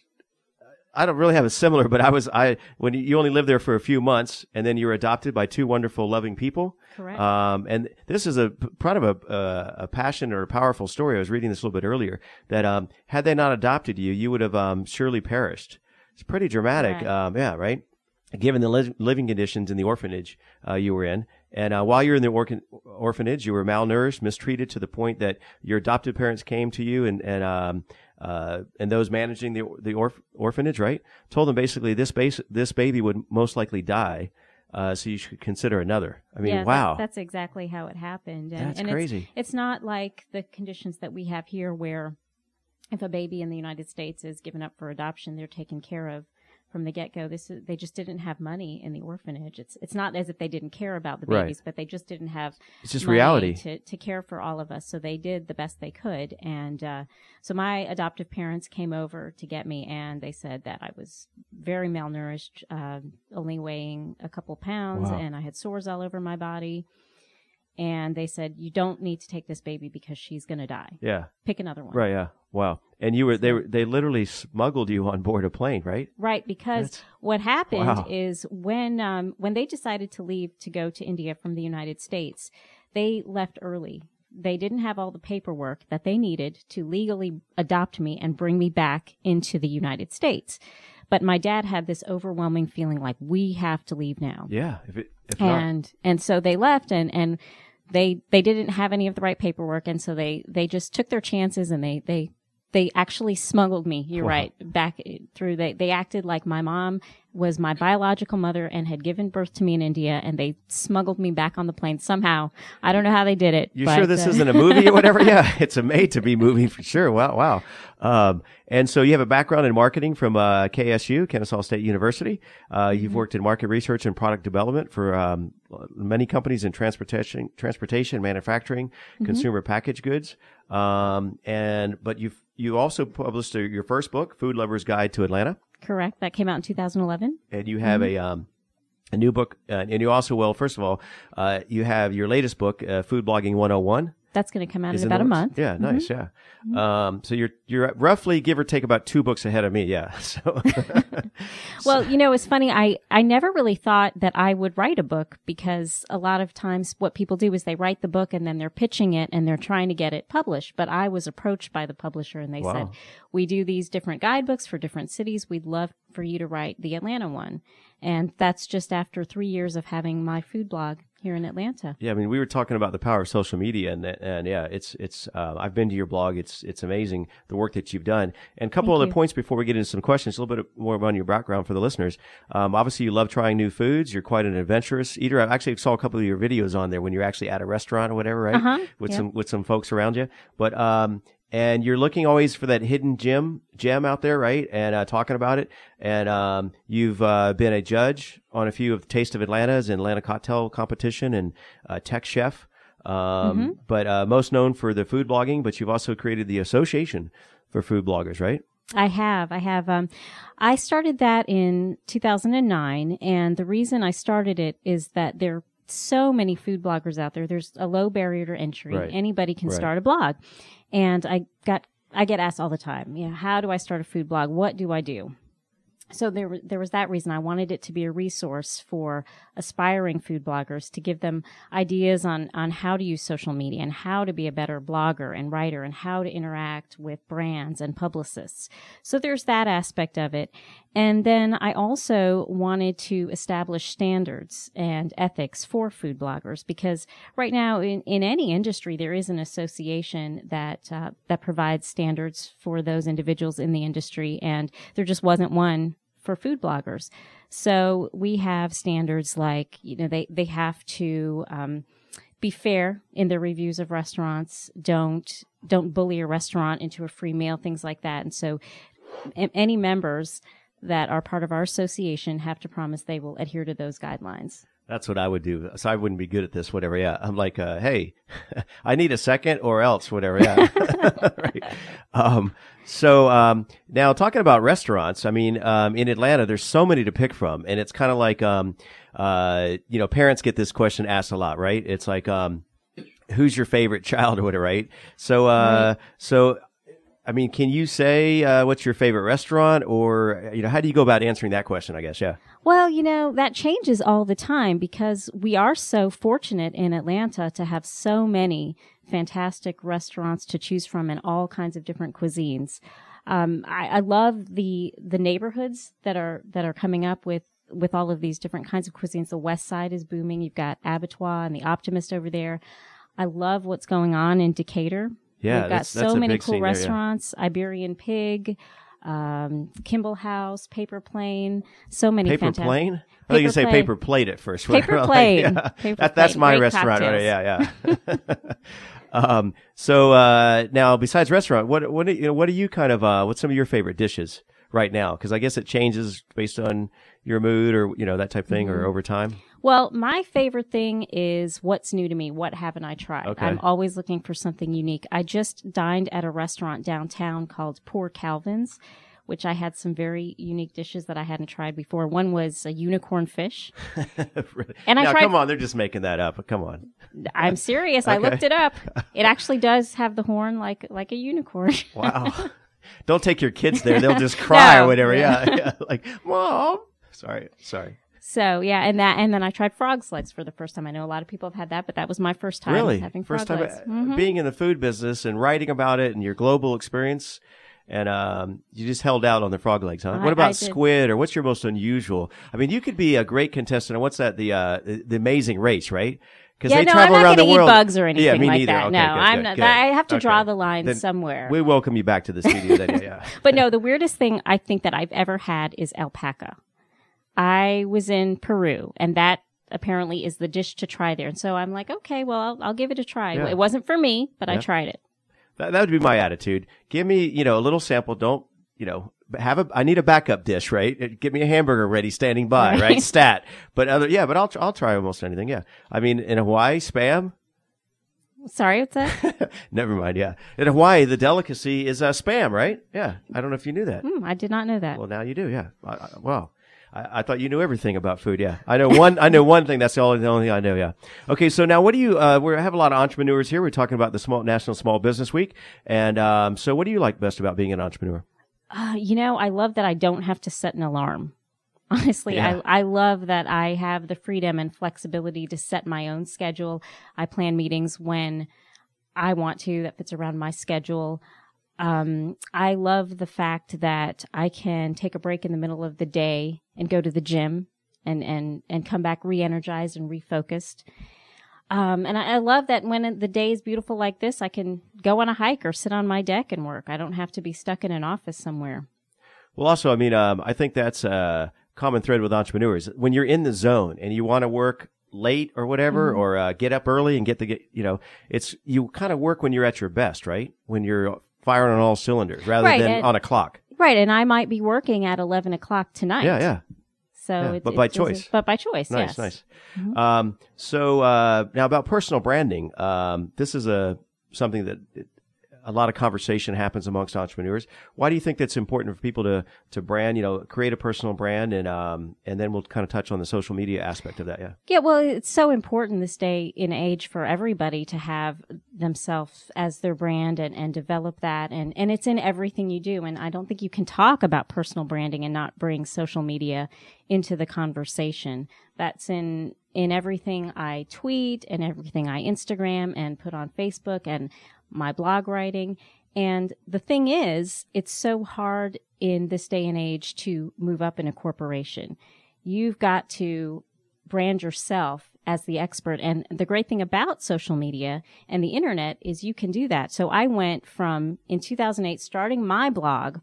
I don't really have a similar. But I was I when you, you only lived there for a few months, and then you were adopted by two wonderful, loving people. Correct. Um, and this is a part of a uh, a passion or a powerful story. I was reading this a little bit earlier. That um, had they not adopted you, you would have um, surely perished. It's pretty dramatic. Right. Um, yeah, right. Given the li- living conditions in the orphanage uh, you were in. And uh, while you were in the or- orphanage, you were malnourished, mistreated to the point that your adopted parents came to you and and um, uh, and those managing the the orph- orphanage, right, told them basically this base this baby would most likely die, uh, so you should consider another. I mean, yeah, wow, that, that's exactly how it happened. And, that's and crazy. It's, it's not like the conditions that we have here, where if a baby in the United States is given up for adoption, they're taken care of from the get-go. This is, they just didn't have money in the orphanage. It's it's not as if they didn't care about the babies, Right. but they just didn't have It's just money reality. to, to care for all of us. So they did the best they could. And uh, so my adoptive parents came over to get me, and they said that I was very malnourished, uh, only weighing a couple pounds, Wow. and I had sores all over my body. And they said, you don't need to take this baby because she's going to die. Yeah, Pick another one. right. Yeah, wow. And you were they were they literally smuggled you on board a plane, right? Right, because That's- what happened wow. is when um, when they decided to leave to go to India from the United States, they left early. They didn't have all the paperwork that they needed to legally adopt me and bring me back into the United States. But my dad had this overwhelming feeling like, we have to leave now. Yeah. If it if not, And and so they left, and and they they didn't have any of the right paperwork, and so they they just took their chances, and they they they actually smuggled me. You're Wow. right, back through. They they acted like my mom was my biological mother and had given birth to me in India, and they smuggled me back on the plane somehow. I don't know how they did it. You but, sure this uh, isn't a movie or whatever? Yeah, it's a made-to-be movie for sure. Wow, wow. Um, and so you have a background in marketing from uh, K S U, Kennesaw State University. Uh, you've Mm-hmm. worked in market research and product development for um, many companies in transportation, transportation, manufacturing, Mm-hmm. consumer packaged goods. Um, and but you you also published a, your first book, Food Lover's Guide to Atlanta. Correct. That came out in two thousand eleven. And you have Mm-hmm. a um, a new book, uh, and you also, well, first of all, uh, you have your latest book, uh, Food Blogging one oh one. That's going to come out Is in in about the a works? month. Yeah, nice. Yeah. Um, so you're you're roughly give or take about two books ahead of me. Yeah. So. Well, you know, it's funny. I, I never really thought that I would write a book, because a lot of times what people do is they write the book and then they're pitching it and they're trying to get it published. But I was approached by the publisher and they Wow. said, we do these different guidebooks for different cities. We'd love for you to write the Atlanta one. And that's just after three years of having my food blog here in Atlanta. Yeah, I mean, we were talking about the power of social media, and and yeah, it's it's. Uh, I've been to your blog. It's it's amazing the work that you've done. And a couple Thank other you. points before we get into some questions. A little bit more on your background for the listeners. Um, obviously, you love trying new foods. You're quite an adventurous eater. I actually saw a couple of your videos on there when you're actually at a restaurant or whatever, right? Uh-huh, With yeah. some with some folks around you. But um, and you're looking always for that hidden gem gem out there, right? And uh, talking about it. And um, you've uh, been a judge on a few of Taste of Atlanta's and Atlanta Cocktail Competition and uh, Tech Chef. Um, Mm-hmm. But uh, most known for the food blogging, but you've also created the Association for Food Bloggers, right? I have. I have. Um, I started that in two thousand nine, and the reason I started it is that there are so many food bloggers out there. There's a low barrier to entry. Right. Anybody can Right. start a blog, and I got I get asked all the time, you know, how do I start a food blog? What do I do? So there, wa- there was that reason. I wanted it to be a resource for aspiring food bloggers, to give them ideas on, on how to use social media and how to be a better blogger and writer and how to interact with brands and publicists. So there's that aspect of it. And then I also wanted to establish standards and ethics for food bloggers, because right now in, in any industry, there is an association that, uh, that provides standards for those individuals in the industry. And there just wasn't one for food bloggers. So we have standards like, you know, they, they have to, um, be fair in their reviews of restaurants. Don't, don't bully a restaurant into a free meal, things like that. And so a- any members that are part of our association have to promise they will adhere to those guidelines. That's what I would do. So I wouldn't be good at this, whatever. Yeah. I'm like, uh, hey, I need a second or else, whatever. Yeah. Right. Um, so, um, now talking about restaurants, I mean, um, in Atlanta, there's so many to pick from, and it's kind of like, um, uh, you know, parents get this question asked a lot, right? It's like, um, who's your favorite child or whatever, right? So, uh, Right. so, I mean, can you say, uh, what's your favorite restaurant, or, you know, how do you go about answering that question, I guess? Yeah. Well, you know, that changes all the time because we are so fortunate in Atlanta to have so many fantastic restaurants to choose from in all kinds of different cuisines. Um, I, I love the, the neighborhoods that are, that are coming up with, with all of these different kinds of cuisines. The West Side is booming. You've got Abattoir and the Optimist over there. I love what's going on in Decatur. Yeah, We've got that's- that's so a many big cool scene there, yeah. restaurants, Iberian Pig, um, Kimball House, Paper Plane, so many Paper fantastic. plane? I think you Paper say plane. paper plate at first. Paper Like, plane. yeah. Paper that, that's plane. my Great restaurant. cocktails. Right? Yeah, yeah. um, so, uh, now besides restaurant, what, what, do you know, what are you kind of, uh, what's some of your favorite dishes right now? Cause I guess it changes based on your mood or, you know, that type of thing Mm-hmm. or over time. Well, my favorite thing is what's new to me. What haven't I tried? Okay. I'm always looking for something unique. I just dined at a restaurant downtown called Poor Calvin's, which I had some very unique dishes that I hadn't tried before. One was a unicorn fish. Really? And I now, tried- come on, they're just making that up. Come on. I'm serious. I Okay. looked it up. It actually does have the horn like like a unicorn. Wow. Don't take your kids there. They'll just cry No. or whatever. Yeah. yeah. Like, Mom. Sorry. Sorry. So yeah, and that, and then I tried frog's legs for the first time. I know a lot of people have had that, but that was my first time Really? having First frog time legs. uh, Mhm. being in the food business and writing about it and your global experience. And um, you just held out on the frog legs, huh? I- what about I did. squid, or what's your most unusual? I mean, you could be a great contestant on what's that? The uh, the, the Amazing Race, right? Because Yeah, they no, travel I'm not around the gonna eat world. bugs or anything yeah, me like neither. that. Okay, No, good, I'm good, not. good. I have to Okay. draw the line Then somewhere. We welcome you back to the studio. Then, yeah, yeah. But no, the weirdest thing I think that I've ever had is alpaca. I was in Peru, and that apparently is the dish to try there. And so I'm like, okay, well, I'll, I'll give it a try. Yeah. It wasn't for me, but I Yeah. tried it. That, that would be my attitude. Give me, you know, a little sample. Don't, you know, have a, I need a backup dish, right? Give me a hamburger ready standing by, right? Right. Stat. But other, yeah, but I'll, I'll try almost anything. Yeah. I mean, in Hawaii, Spam. Sorry, what's that? Never mind. Yeah. In Hawaii, the delicacy is uh, Spam, right? Yeah. I don't know if you knew that. Hmm, I did not know that. Well, now you do. Yeah. I, I, wow. I, I thought you knew everything about food. Yeah. I know one, I know one thing. That's the only, the only thing I know. Yeah. Okay. So now what do you, uh, we have a lot of entrepreneurs here. We're talking about the small, National Small Business Week. And, um, so what do you like best about being an entrepreneur? Uh, you know, I love that I don't have to set an alarm. Honestly, Yeah. I, I love that I have the freedom and flexibility to set my own schedule. I plan meetings when I want to that fits around my schedule. Um, I love the fact that I can take a break in the middle of the day and go to the gym and, and, and come back re-energized and refocused. Um, and I, I love that when the day is beautiful like this, I can go on a hike or sit on my deck and work. I don't have to be stuck in an office somewhere. Well, also, I mean, um, I think that's a common thread with entrepreneurs. When you're in the zone and you want to work late or whatever, Mm-hmm. or uh, get up early and get the, get, you know, it's, you kind of work when you're at your best, right? When you're firing on all cylinders rather Right, than and- on a clock. Right. And I might be working at eleven o'clock tonight. Yeah, yeah. So Yeah, it's, but by it's- it's- choice. But by choice. Nice, yes. nice. Mhm. Um, so uh, now about personal branding. Um, this is a something that it, a lot of conversation happens amongst entrepreneurs. Why do you think that's important for people to to brand? You know, create a personal brand, and um, and then we'll kind of touch on the social media aspect of that. Yeah. Yeah, well, it's so important this day and age for everybody to have themselves as their brand and, and develop that. And, and it's in everything you do. And I don't think you can talk about personal branding and not bring social media into the conversation. That's in, in everything I tweet and everything I Instagram and put on Facebook and my blog writing. And the thing is, it's so hard in this day and age to move up in a corporation. You've got to brand yourself as the expert. And the great thing about social media and the internet is you can do that. So I went from, in two thousand eight, starting my blog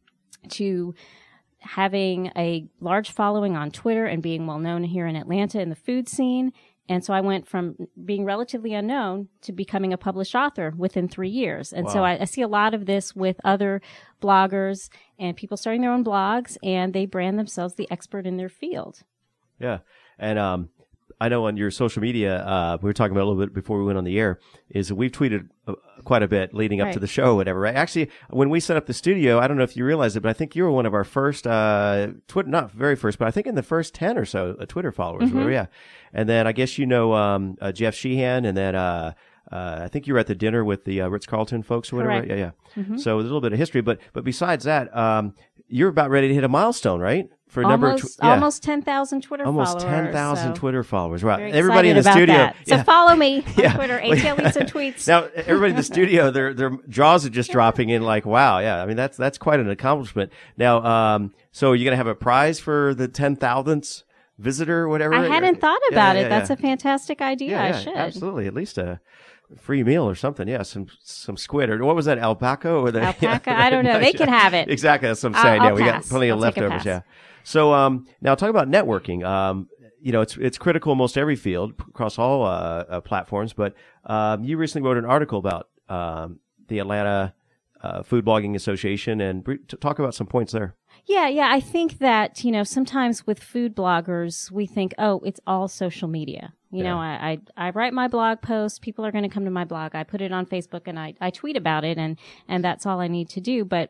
to having a large following on Twitter and being well known here in Atlanta in the food scene. And so I went from being relatively unknown to becoming a published author within three years. And so Wow. I, I see a lot of this with other bloggers and people starting their own blogs, and they brand themselves the expert in their field. Yeah. And um, I know on your social media, uh, we were talking about a little bit before we went on the air, is we've tweeted uh, quite a bit leading up Right. to the show or whatever, right? Actually, when we set up the studio, I don't know if you realize it, but I think you were one of our first, uh, Twitter, not very first, but I think in the first ten or so uh, Twitter followers, Mm-hmm. whatever, yeah. And then I guess you know um, uh, Jeff Sheehan, and then uh, uh, I think you were at the dinner with the uh, Ritz-Carlton folks or whatever. Correct. Yeah, yeah. Mm-hmm. So there's a little bit of history, but but besides that, um, you're about ready to hit a milestone, right? For a number almost, of tw- yeah. almost ten thousand Twitter almost followers. ten thousand so Twitter followers. Right. very Everybody in the excited studio. about that. So yeah. follow me on Yeah. Twitter, A T L Lisa Tweets. Now, everybody in the studio, their their jaws are just dropping in like, wow, yeah. I mean, that's that's quite an accomplishment. Now, um, so are you going to have a prize for the ten thousandth visitor or whatever? I hadn't thought Yeah, about yeah, it. yeah. That's a fantastic idea. yeah, I yeah, should. absolutely. At least a free meal or something. Yeah, some some squid or what was that? Alpaca or the Alpaca? I don't know. They can have it. Exactly. That's what I'm I'll- saying. I'll yeah, we got pass. plenty of I'll take a leftovers. pass. Yeah. So um, now talk about networking. Um, you know, it's it's critical in most every field across all uh, uh, platforms. But um, you recently wrote an article about um, the Atlanta uh, Food Blogging Association, and br- t- talk about some points there. Yeah, yeah. I think that, you know, sometimes with food bloggers, we think, oh, it's all social media. You know, Yeah. I, I, I write my blog post. People are going to come to my blog. I put it on Facebook and I, I tweet about it and, and that's all I need to do. But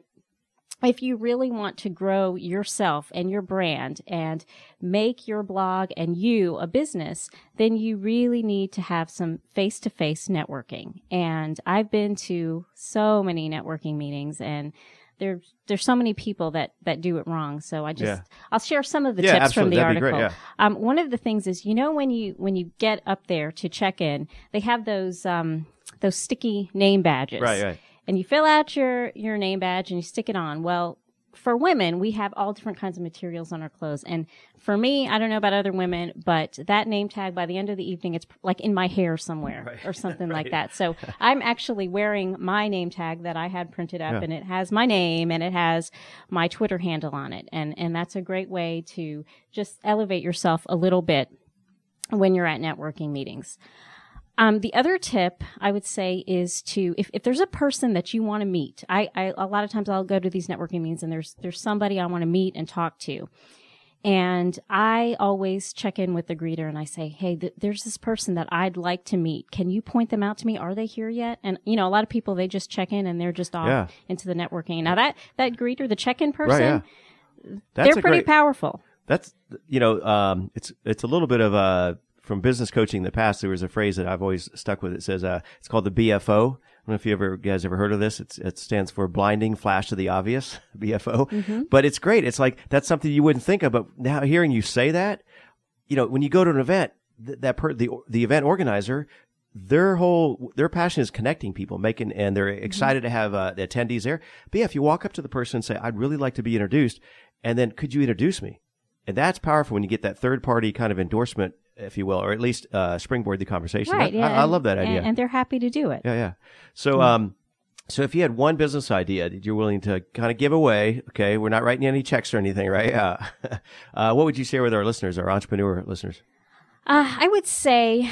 if you really want to grow yourself and your brand and make your blog and you a business, then you really need to have some face-to-face networking. And I've been to so many networking meetings and there, there's so many people that, that do it wrong. So I just, Yeah. I'll share some of the Yeah, tips from absolutely. the That'd be article. great, yeah. Um, one of the things is, you know, when you, when you get up there to check in, they have those, um, those sticky name badges. Right, right. And you fill out your, your name badge and you stick it on. Well, for women, we have all different kinds of materials on our clothes. And for me, I don't know about other women, but that name tag by the end of the evening, it's like in my hair somewhere Right. or something Right. like that. So I'm actually wearing my name tag that I had printed up Yeah. and it has my name and it has my Twitter handle on it. And, and that's a great way to just elevate yourself a little bit when you're at networking meetings. Um, the other tip I would say is to, if, if there's a person that you want to meet, I, I, a lot of times I'll go to these networking meetings and there's, there's somebody I want to meet and talk to. And I always check in with the greeter and I say, hey, th- there's this person that I'd like to meet. Can you point them out to me? Are they here yet? And, you know, a lot of people, they just check in and they're just off Yeah. into the networking. Now that, that greeter, the check-in person, Right, yeah. That's they're a pretty great- powerful. That's, you know, um, it's, it's a little bit of a, from business coaching in the past, there was a phrase that I've always stuck with. It says, uh, it's called the B F O. I don't know if you ever, guys ever heard of this. It's, it stands for blinding flash to the obvious, B F O. Mm-hmm. But it's great. It's like, that's something you wouldn't think of. But now hearing you say that, you know, when you go to an event, th- that per, the, the event organizer, their whole, their passion is connecting people, making, and they're excited to have, uh, the attendees there. But yeah, if you walk up to the person and say, I'd really like to be introduced, and then could you introduce me? And that's powerful when you get that third party kind of endorsement, if you will, or at least uh, springboard the conversation. Right. I, Yeah. I, I love that idea. And, and they're happy to do it. yeah, yeah. So, um, so if you had one business idea that you're willing to kind of give away, okay, we're not writing any checks or anything, right? Uh, uh, what would you share with our listeners, our entrepreneur listeners? Uh, I would say,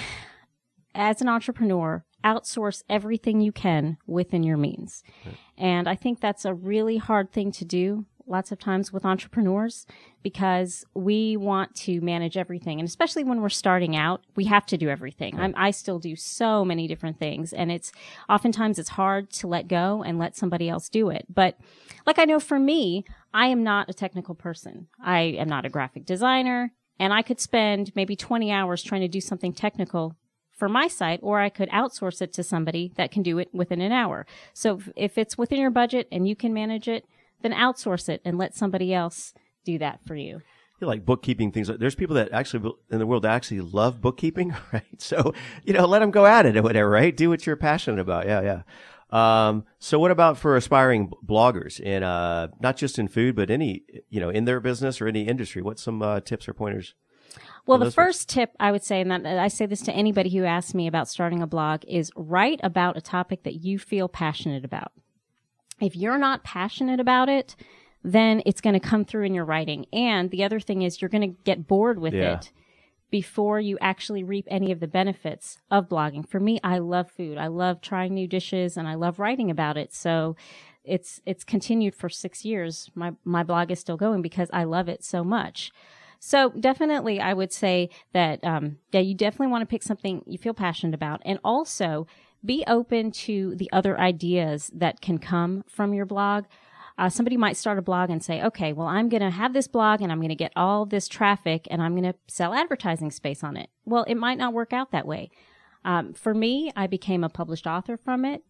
as an entrepreneur, outsource everything you can within your means. Right. And I think that's a really hard thing to do lots of times with entrepreneurs because we want to manage everything. And especially when we're starting out, we have to do everything. Right. I'm, I still do so many different things. And it's oftentimes it's hard to let go and let somebody else do it. But like I know for me, I am not a technical person. I am not a graphic designer. And I could spend maybe twenty hours trying to do something technical for my site, or I could outsource it to somebody that can do it within an hour. So if, if it's within your budget and you can manage it, then outsource it and let somebody else do that for you. You like bookkeeping things. There's people that actually in the world that actually love bookkeeping, right? So, you know, let them go at it or whatever, right? Do what you're passionate about. Yeah, yeah. Um, so what about for aspiring bloggers in, uh, not just in food, but any, you know, in their business or any industry? What's some, uh, tips or pointers? Well, for the those first tip I would say, and that, I say this to anybody who asks me about starting a blog, is write about a topic that you feel passionate about. If you're not passionate about it, then it's going to come through in your writing. And the other thing is you're going to get bored with Yeah. it before you actually reap any of the benefits of blogging. For me, I love food. I love trying new dishes and I love writing about it. So it's, it's continued for six years. My, my blog is still going because I love it so much. So definitely I would say that, um, yeah, you definitely want to pick something you feel passionate about, and also be open to the other ideas that can come from your blog. Uh, somebody might start a blog and say, okay, well, I'm going to have this blog and I'm going to get all this traffic and I'm going to sell advertising space on it. Well, it might not work out that way. Um, for me, I became a published author from it.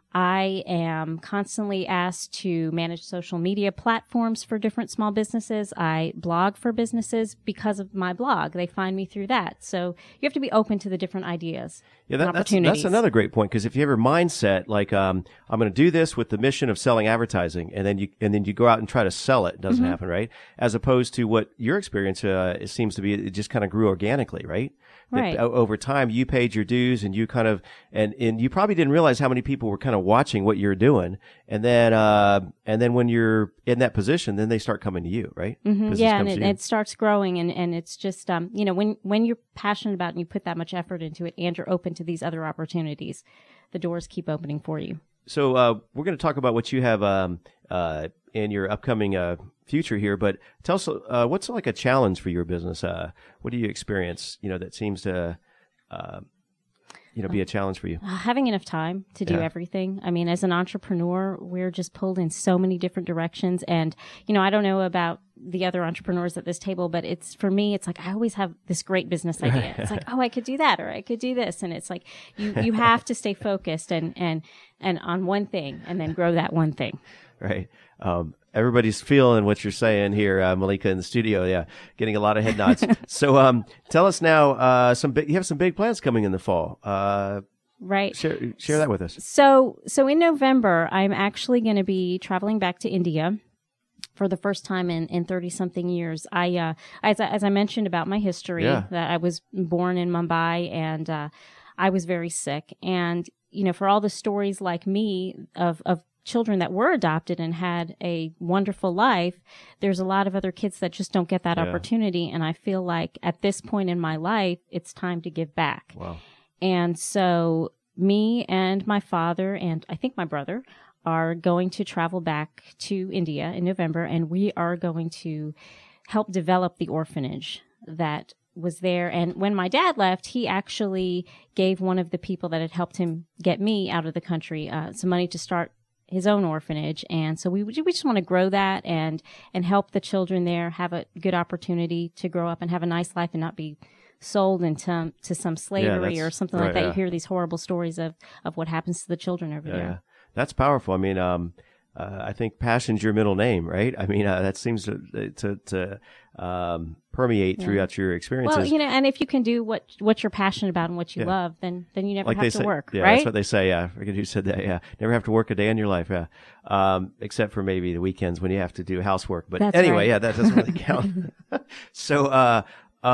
I am constantly asked to manage social media platforms for different small businesses. I blog for businesses because of my blog. They find me through that. So you have to be open to the different ideas Yeah, and that, that's, opportunities. that's another great point, because if you have your mindset like um, I'm going to do this with the mission of selling advertising, and then you and then you go out and try to sell it, it doesn't Mm-hmm. happen, right? As opposed to what your experience uh, it seems to be, it just kind of grew organically, right? That Right. o- over time, you paid your dues, and you kind of and and you probably didn't realize how many people were kind of watching what you're doing, and then uh, and then when you're in that position, then they start coming to you, right? Mhm. Business Yeah, and comes it, to you. it starts growing, and, and it's just, um, you know, when, when you're passionate about it and you put that much effort into it and you're open to these other opportunities, the doors keep opening for you. So uh, we're going to talk about what you have um, uh, in your upcoming uh, future here, but tell us uh, what's like a challenge for your business. Uh, what do you experience? You know, that seems to, uh, you know, be a challenge for you. Uh, having enough time to do Yeah. everything. I mean, as an entrepreneur, we're just pulled in so many different directions. And, you know, I don't know about the other entrepreneurs at this table, but it's, for me, it's like, I always have this great business idea. It's like, oh, I could do that, or I could do this. And it's like, you, you have to stay focused and, and, and on one thing, and then grow that one thing. Right. Um, everybody's feeling what you're saying here, uh, Malika, in the studio. Yeah, getting a lot of head nods. So, um, tell us now. Uh, some big, you have some big plans coming in the fall. Uh, Right. share share that with us. So, so in November, I'm actually going to be traveling back to India for the first time in, in thirty something years. I, uh, as I, as I mentioned about my history, Yeah. that I was born in Mumbai, and, uh, I was very sick. And, you know, for all the stories like me of, of children that were adopted and had a wonderful life, there's a lot of other kids that just don't get that Yeah. opportunity. And I feel like at this point in my life, it's time to give back. Wow. And so me and my father, and I think my brother, are going to travel back to India in November, and we are going to help develop the orphanage that was there. And when my dad left, he actually gave one of the people that had helped him get me out of the country uh, some money to start his own orphanage. And so we we just want to grow that and and help the children there have a good opportunity to grow up and have a nice life and not be sold into to some slavery that's- or something right, like that. yeah. You hear these horrible stories of of what happens to the children over Yeah, there. yeah. That's powerful. I mean, um, uh, I think passion's your middle name, right? I mean, uh, that seems to to, to um, permeate throughout your experiences. Well, you know, and if you can do what what you're passionate about and what you Yeah. love, then then you never like have they to say, work, yeah, right? that's what they say. Yeah, I forget who said that. Yeah, never have to work a day in your life. Yeah, um, except for maybe the weekends when you have to do housework. But That's anyway, right. yeah, that doesn't really count. So, uh,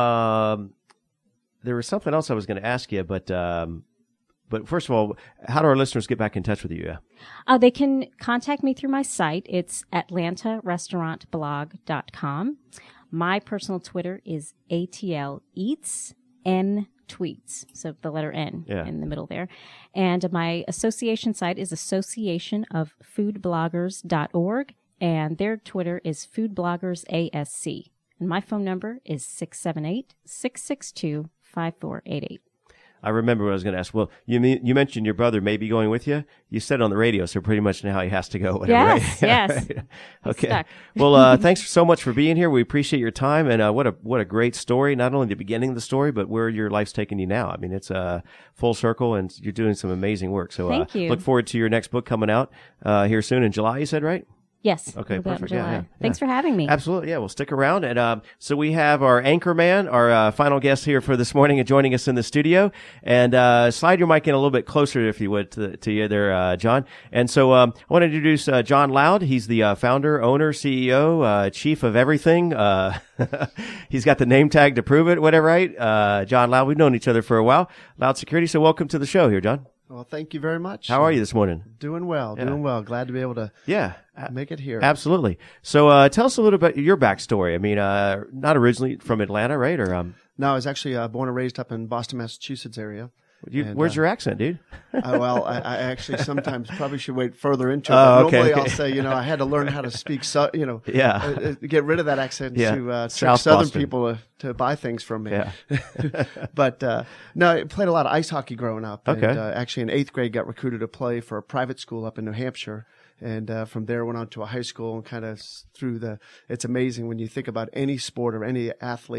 um, there was something else I was going to ask you, but um, but first of all, how do our listeners get back in touch with you? Yeah. Uh, they can contact me through my site. It's atlanta restaurant blog dot com. My personal Twitter is A T L Eats N Tweets. So the letter N Yeah. in the middle there. And my association site is association of food bloggers dot org. And their Twitter is Food Bloggers A S C. And my phone number is six seven eight, six six two, five four eight eight. I remember what I was going to ask. Well, you mean, you mentioned your brother may be going with you. You said it on the radio, so pretty much now he has to go. Whatever, Yes, right? yes. Right. He's Okay. stuck. Well, uh, thanks so much for being here. We appreciate your time, and uh, what a what a great story. Not only the beginning of the story, but where your life's taking you now. I mean, it's a uh, full circle, and you're doing some amazing work. So, Thank uh, you. look forward to your next book coming out uh, here soon in July. You said, right? Yes. Okay, it'll be out in perfect. Yeah, July. yeah, Thanks yeah. for having me. Absolutely. Yeah, we'll stick around. And um, so we have our anchor man, our uh, final guest here for this morning, and joining us in the studio. And uh, slide your mic in a little bit closer, if you would, to, to you there, uh, John. And so um, I want to introduce uh, John Loud. He's the uh, founder, owner, C E O, uh, chief of everything. Uh, he's got the name tag to prove it, whatever, right? Uh, John Loud. We've known each other for a while. Loud Security. So welcome to the show here, John. Well, thank you very much. How are you this morning? Doing well, Yeah. doing well. Glad to be able to Yeah. make it here. Absolutely. So, uh, tell us a little bit about your backstory. I mean, uh, not originally from Atlanta, right? Or, um, No, I was actually uh, born and raised up in Boston, Massachusetts area. you, And, where's uh, your accent, dude? Uh, well, I, I actually sometimes probably should wait further into it. Oh, But okay, normally okay. I'll say, you know, I had to learn how to speak, so, you know, Yeah. uh, uh, get rid of that accent Yeah. to uh, trick South Southern Boston. people to, to buy things from me. Yeah. But uh, no, I played a lot of ice hockey growing up. Okay. And, uh, actually, in eighth grade, got recruited to play for a private school up in New Hampshire. And uh, from there, went on to a high school and kind of through the. It's amazing when you think about any sport or any athlete.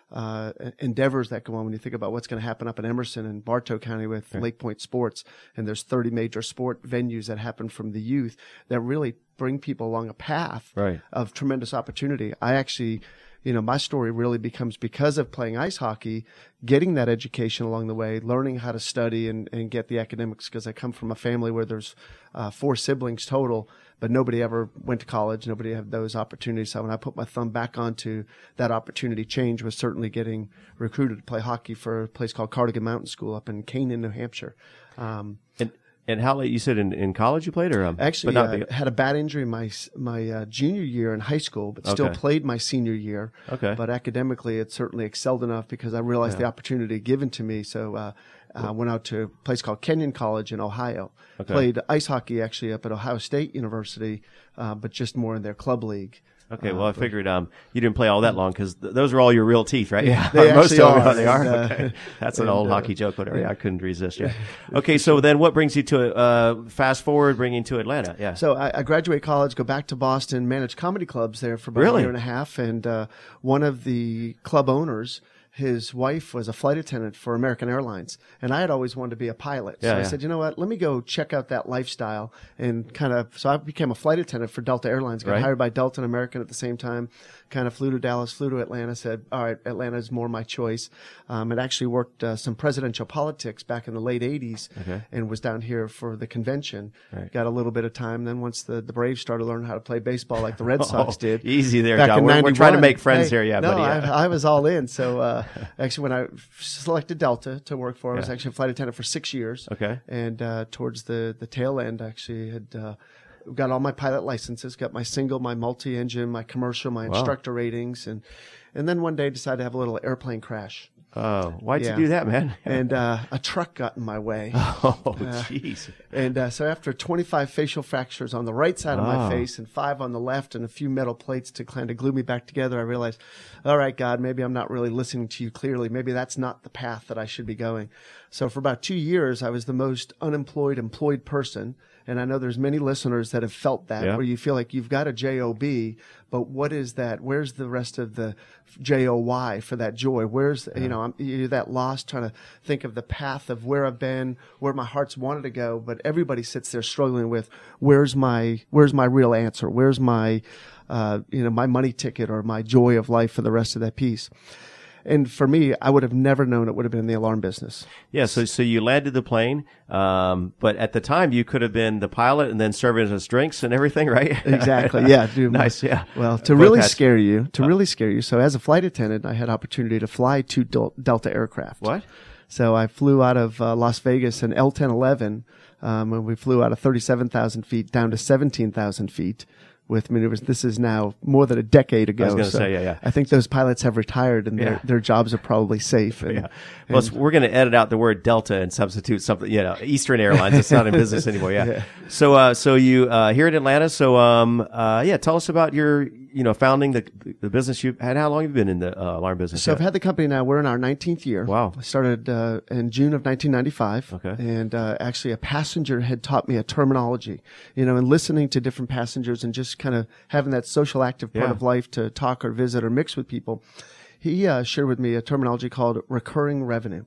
uh, endeavors that go on when you think about what's going to happen up in Emerson and Bartow County with Right. Lake Point Sports. And there's thirty major sport venues that happen from the youth that really bring people along a path Right. of tremendous opportunity. I actually, you know, my story really becomes because of playing ice hockey, getting that education along the way, learning how to study and, and get the academics, because I come from a family where there's uh, four siblings total, but nobody ever went to college. Nobody had those opportunities. So when I put my thumb back onto that opportunity change was certainly getting recruited to play hockey for a place called Cardigan Mountain School up in Canaan, New Hampshire. Um, And and how late you said in, in college you played, or um, Actually, but not uh, big- had a bad injury my my uh, junior year in high school, but still Okay. played my senior year. Okay. But academically, it certainly excelled enough because I realized the opportunity given to me. So uh, I went out to a place called Kenyon College in Ohio. Okay. Played ice hockey actually up at Ohio State University, uh, but just more in their club league. Okay, well, I figured um, you didn't play all that long because th- those are all your real teeth, right? Yeah, They most actually of them are, they are. and, uh, Okay. That's an and, old uh, hockey joke, whatever. Yeah, I couldn't resist. Yeah. Okay, so then what brings you to uh, fast forward, bringing to Atlanta? Yeah. So I, I graduate college, go back to Boston, manage comedy clubs there for about Really? a year and a half. And uh, one of the club owners, his wife was a flight attendant for American Airlines. And I had always wanted to be a pilot. So Yeah, I yeah. said, you know what, let me go check out that lifestyle and kind of, so I became a flight attendant for Delta Airlines, got Right. hired by Delta and American at the same time, kind of flew to Dallas, flew to Atlanta, said, all right, Atlanta is more my choice. Um, and actually worked uh, some presidential politics back in the late eighties Okay. and was down here for the convention. Right. Got a little bit of time. Then once the, the Braves started learning how to play baseball like the Red Sox Oh, did. easy there, back John. in We're, we're trying to ninety-one. make friends Hey, here, yeah, no, buddy. Yeah. I, I was all in. So uh, actually, when I selected Delta to work for, I was Yeah. actually a flight attendant for six years. Okay. And uh, towards the, the tail end, actually had uh, got all my pilot licenses, got my single, my multi-engine, my commercial, my Wow. instructor ratings, and and then one day decided to have a little airplane crash. Oh, why'd Yeah. you do that, man? And uh, a truck got in my way. Oh, jeez. And uh, so after twenty-five facial fractures on the right side of Oh. my face and five on the left and a few metal plates to kind of glue me back together, I realized, all right, God, maybe I'm not really listening to you clearly. Maybe that's not the path that I should be going. So for about two years, I was the most unemployed, employed person. And I know there's many listeners that have felt that, Yeah. where you feel like you've got a J O B, but what is that? Where's the rest of the J O Y for that joy? Where's, you know, I'm, you're that lost trying to think of the path of where I've been, where my heart's wanted to go, but everybody sits there struggling with where's my, where's my real answer? Where's my, uh, you know, my money ticket or my joy of life for the rest of that piece? And for me, I would have never known it would have been the alarm business. Yeah, so so you landed the plane, um, but at the time you could have been the pilot and then serving us drinks and everything, right? Exactly. Yeah. Dude, Nice, yeah. Well, to Both really hats. scare you, to really scare you. So as a flight attendant, I had opportunity to fly two Del- Delta aircraft. What? So I flew out of uh, Las Vegas in L ten eleven, um, and we flew out of thirty-seven thousand feet down to seventeen thousand feet with maneuvers. This is now more than a decade ago. I was gonna so say, yeah, yeah. I think those pilots have retired and Yeah. their, their jobs are probably safe. And, Yeah. Plus, we're going to edit out the word Delta and substitute something, you know, Eastern Airlines. It's not in business anymore. Yeah. Yeah. So, uh, so you, uh, here in Atlanta. So, um, uh, yeah, tell us about your, you know, founding the, the business you've had. How long have you been in the uh, alarm business? So Yeah. I've had the company now. We're in our nineteenth year. Wow. I started uh, in June of nineteen ninety-five. Okay. And uh, actually, a passenger had taught me a terminology, you know, and listening to different passengers and just kind of having that social active part Yeah. of life to talk or visit or mix with people. He uh, shared with me a terminology called recurring revenue.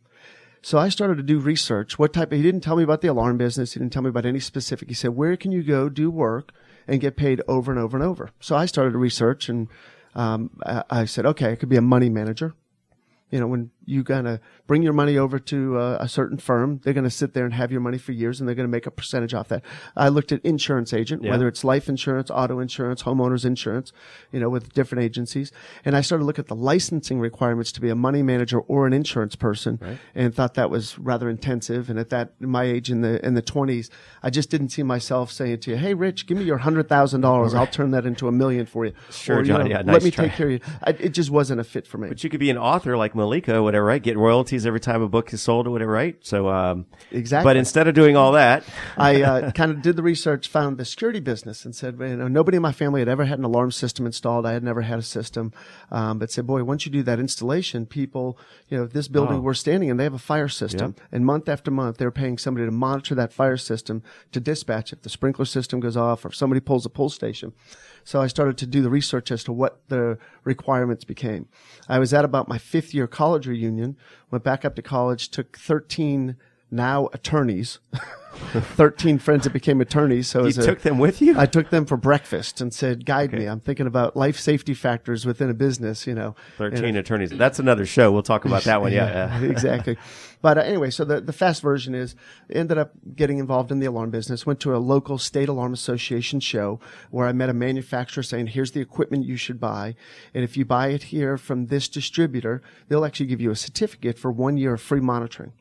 So I started to do research. What type? He didn't tell me about the alarm business. He didn't tell me about any specific. He said, "Where can you go do work and get paid over and over and over?" So I started to research, and um, I, I said, "Okay, I could be a money manager." You know, when you gonna bring your money over to uh, a certain firm, they're gonna sit there and have your money for years, and they're gonna make a percentage off that. I looked at insurance agent, Yeah. whether it's life insurance, auto insurance, homeowners insurance, you know, with different agencies, and I started to look at the licensing requirements to be a money manager or an insurance person, Right. and thought that was rather intensive. And at that, my age in the in the twenties, I just didn't see myself saying to you, "Hey, Rich, give me your hundred thousand dollars. I'll turn that into a million for you." Sure, Or, you John, know, yeah, let nice me try. take care of you. I, it just wasn't a fit for me. But you could be an author like Malika, whatever, right? Get royalties every time a book is sold or whatever, right? So, um, Exactly. But instead of doing all that, I uh, kind of did the research, found the security business, and said, you know, nobody in my family had ever had an alarm system installed. I had never had a system, um, but said, boy, once you do that installation, people, you know, this building Oh. we're standing in, they have a fire system, Yep. and month after month, they're paying somebody to monitor that fire system to dispatch if the sprinkler system goes off or if somebody pulls a pull station. So I started to do the research as to what the requirements became. I was at about my fifth year college reunion, went back up to college, took thirteen now attorneys, thirteen friends that became attorneys. So You as a- took them with you? I took them for breakfast and said, guide Okay. me. I'm thinking about life safety factors within a business, you know. thirteen And- attorneys. That's another show. We'll talk about that one. Yeah. yeah. exactly. But uh, anyway, so the, the fast version is ended up getting involved in the alarm business, went to a local state alarm association show where I met a manufacturer saying, here's the equipment you should buy. And if you buy it here from this distributor, they'll actually give you a certificate for one year of free monitoring.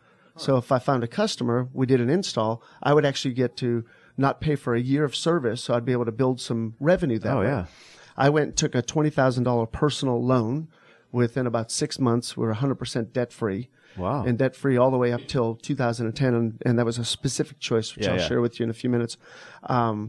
So if I found a customer, we did an install, I would actually get to not pay for a year of service, so I'd be able to build some revenue that Oh, way. yeah. I went and took a twenty thousand dollars personal loan. Within about six months, we were one hundred percent debt-free. Wow. And debt-free all the way up till two thousand ten, and, and that was a specific choice, which Yeah, I'll yeah. share with you in a few minutes. Um,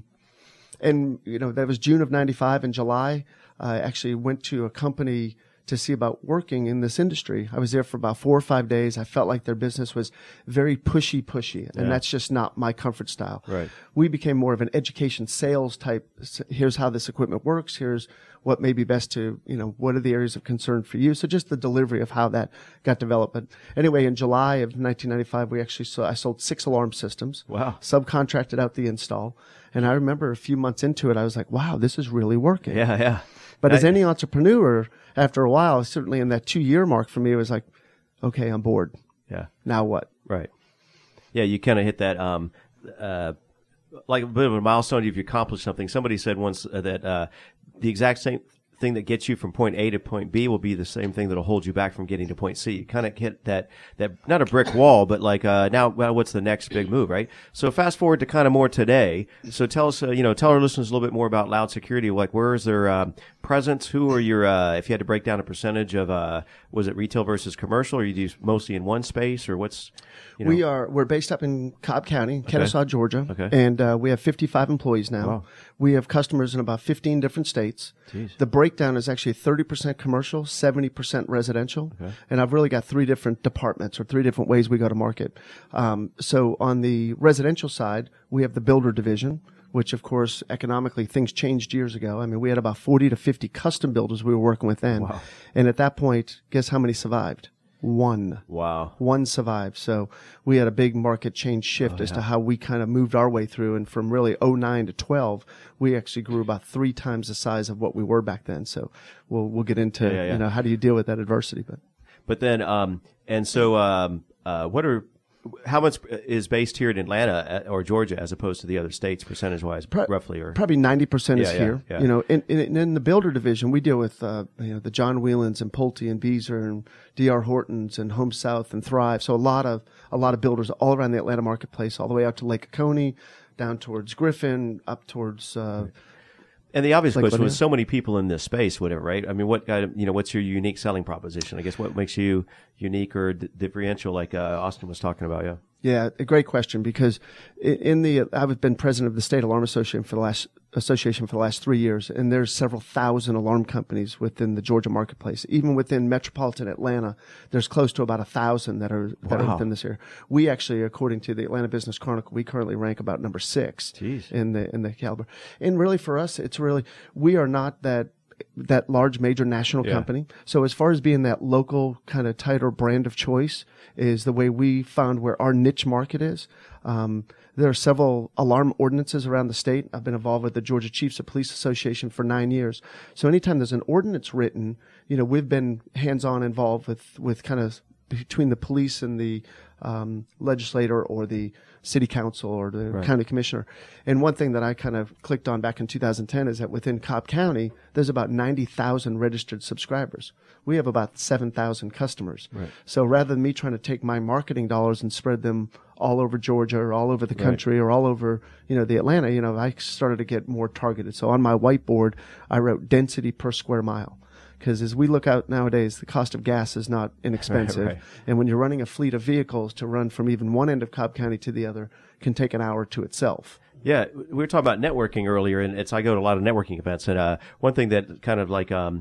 and, you know, that was June of ninety-five. In July, I actually went to a company to see about working in this industry. I was there for about four or five days. I felt like their business was very pushy, pushy, and Yeah. that's just not my comfort style. Right. We became more of an education sales type. s- Here's how this equipment works. Here's what may be best to, you know, what are the areas of concern for you? So just the delivery of how that got developed. But anyway, in July of nineteen ninety-five, we actually saw, I sold six alarm systems. Wow. Subcontracted out the install. And I remember a few months into it, I was like, wow, this is really working. Yeah. Yeah. But as I- any entrepreneur, after a while, certainly in that two year mark for me, it was like, okay, I'm bored. Yeah. Now what? Right. Yeah, you kind of hit that, um, uh, like a bit of a milestone if you accomplish something. Somebody said once uh, that uh, the exact same thing that gets you from point A to point B will be the same thing that'll hold you back from getting to point C. You kind of hit that, that not a brick wall, but like uh, now, well, what's the next big move, right? So fast forward to kind of more today. So tell us, uh, you know, tell our listeners a little bit more about Loud Security. Like, where is their um, presence? Who are your, uh, if you had to break down a percentage of, uh, was it retail versus commercial, or you do mostly in one space, or what's, you know? We are, we're based up in Cobb County, Kennesaw, Georgia. Okay. And uh, we have fifty-five employees now. Wow. We have customers in about fifteen different states. Jeez. The breakdown is actually thirty percent commercial, seventy percent residential. Okay. And I've really got three different departments or three different ways we go to market. Um, so on the residential side, we have the builder division, which of course economically things changed years ago. I mean, we had about forty to fifty custom builders we were working with then. Wow. And at that point, guess how many survived? One. Wow. One survived. So we had a big market change shift Oh, as yeah. to how we kind of moved our way through. And from really oh nine to twelve, we actually grew about three times the size of what we were back then. So we'll, we'll get into, Yeah, yeah, yeah. you know, how do you deal with that adversity? But But then, um, and so, um, uh, what are, how much is based here in Atlanta uh, or Georgia as opposed to the other states, percentage wise, Pro- roughly? Or probably ninety percent is Yeah, yeah, here. yeah. You know, in, in, in the builder division, we deal with, uh, you know, the John Whelans and Pulte and Beezer and D R Hortons and Home South and Thrive. So a lot of, a lot of builders all around the Atlanta marketplace, all the way out to Lake Oconee, down towards Griffin, up towards, uh, and the obvious Like question what with is- so many people in this space, whatever, right? I mean, what kind of, you know, what's your unique selling proposition? I guess what makes you unique or d- differential, like uh, Austin was talking about? Yeah. Yeah, a great question, because i- in the I've been president of the State Alarm Association for the last association for the last three years, and there's several thousand alarm companies within the Georgia marketplace. Even within metropolitan Atlanta, there's close to about a thousand that are that Wow. are within this area. We actually, according to the Atlanta Business Chronicle, we currently rank about number six Jeez. in the in the caliber. And really, for us, it's really we are not that that large major national Yeah. company. So as far as being that local kind of tighter brand of choice is the way we found where our niche market is. Um, there are several alarm ordinances around the state. I've been involved with the Georgia Chiefs of Police Association for nine years. So anytime there's an ordinance written, you know, we've been hands-on involved with, with kind of between the police and the um, legislator or the city council or the Right. county commissioner. And one thing that I kind of clicked on back in two thousand ten is that within Cobb County, there's about ninety thousand registered subscribers. We have about seven thousand customers. Right. So rather than me trying to take my marketing dollars and spread them all over Georgia or all over the country or all over, you know, the Atlanta, you know, I started to get more targeted. So on my whiteboard, I wrote density per square mile. Because as we look out nowadays, the cost of gas is not inexpensive. Right, right. And when you're running a fleet of vehicles to run from even one end of Cobb County to the other can take an hour to itself. Yeah, we were talking about networking earlier, and it's I go to a lot of networking events, and uh, one thing that kind of like um,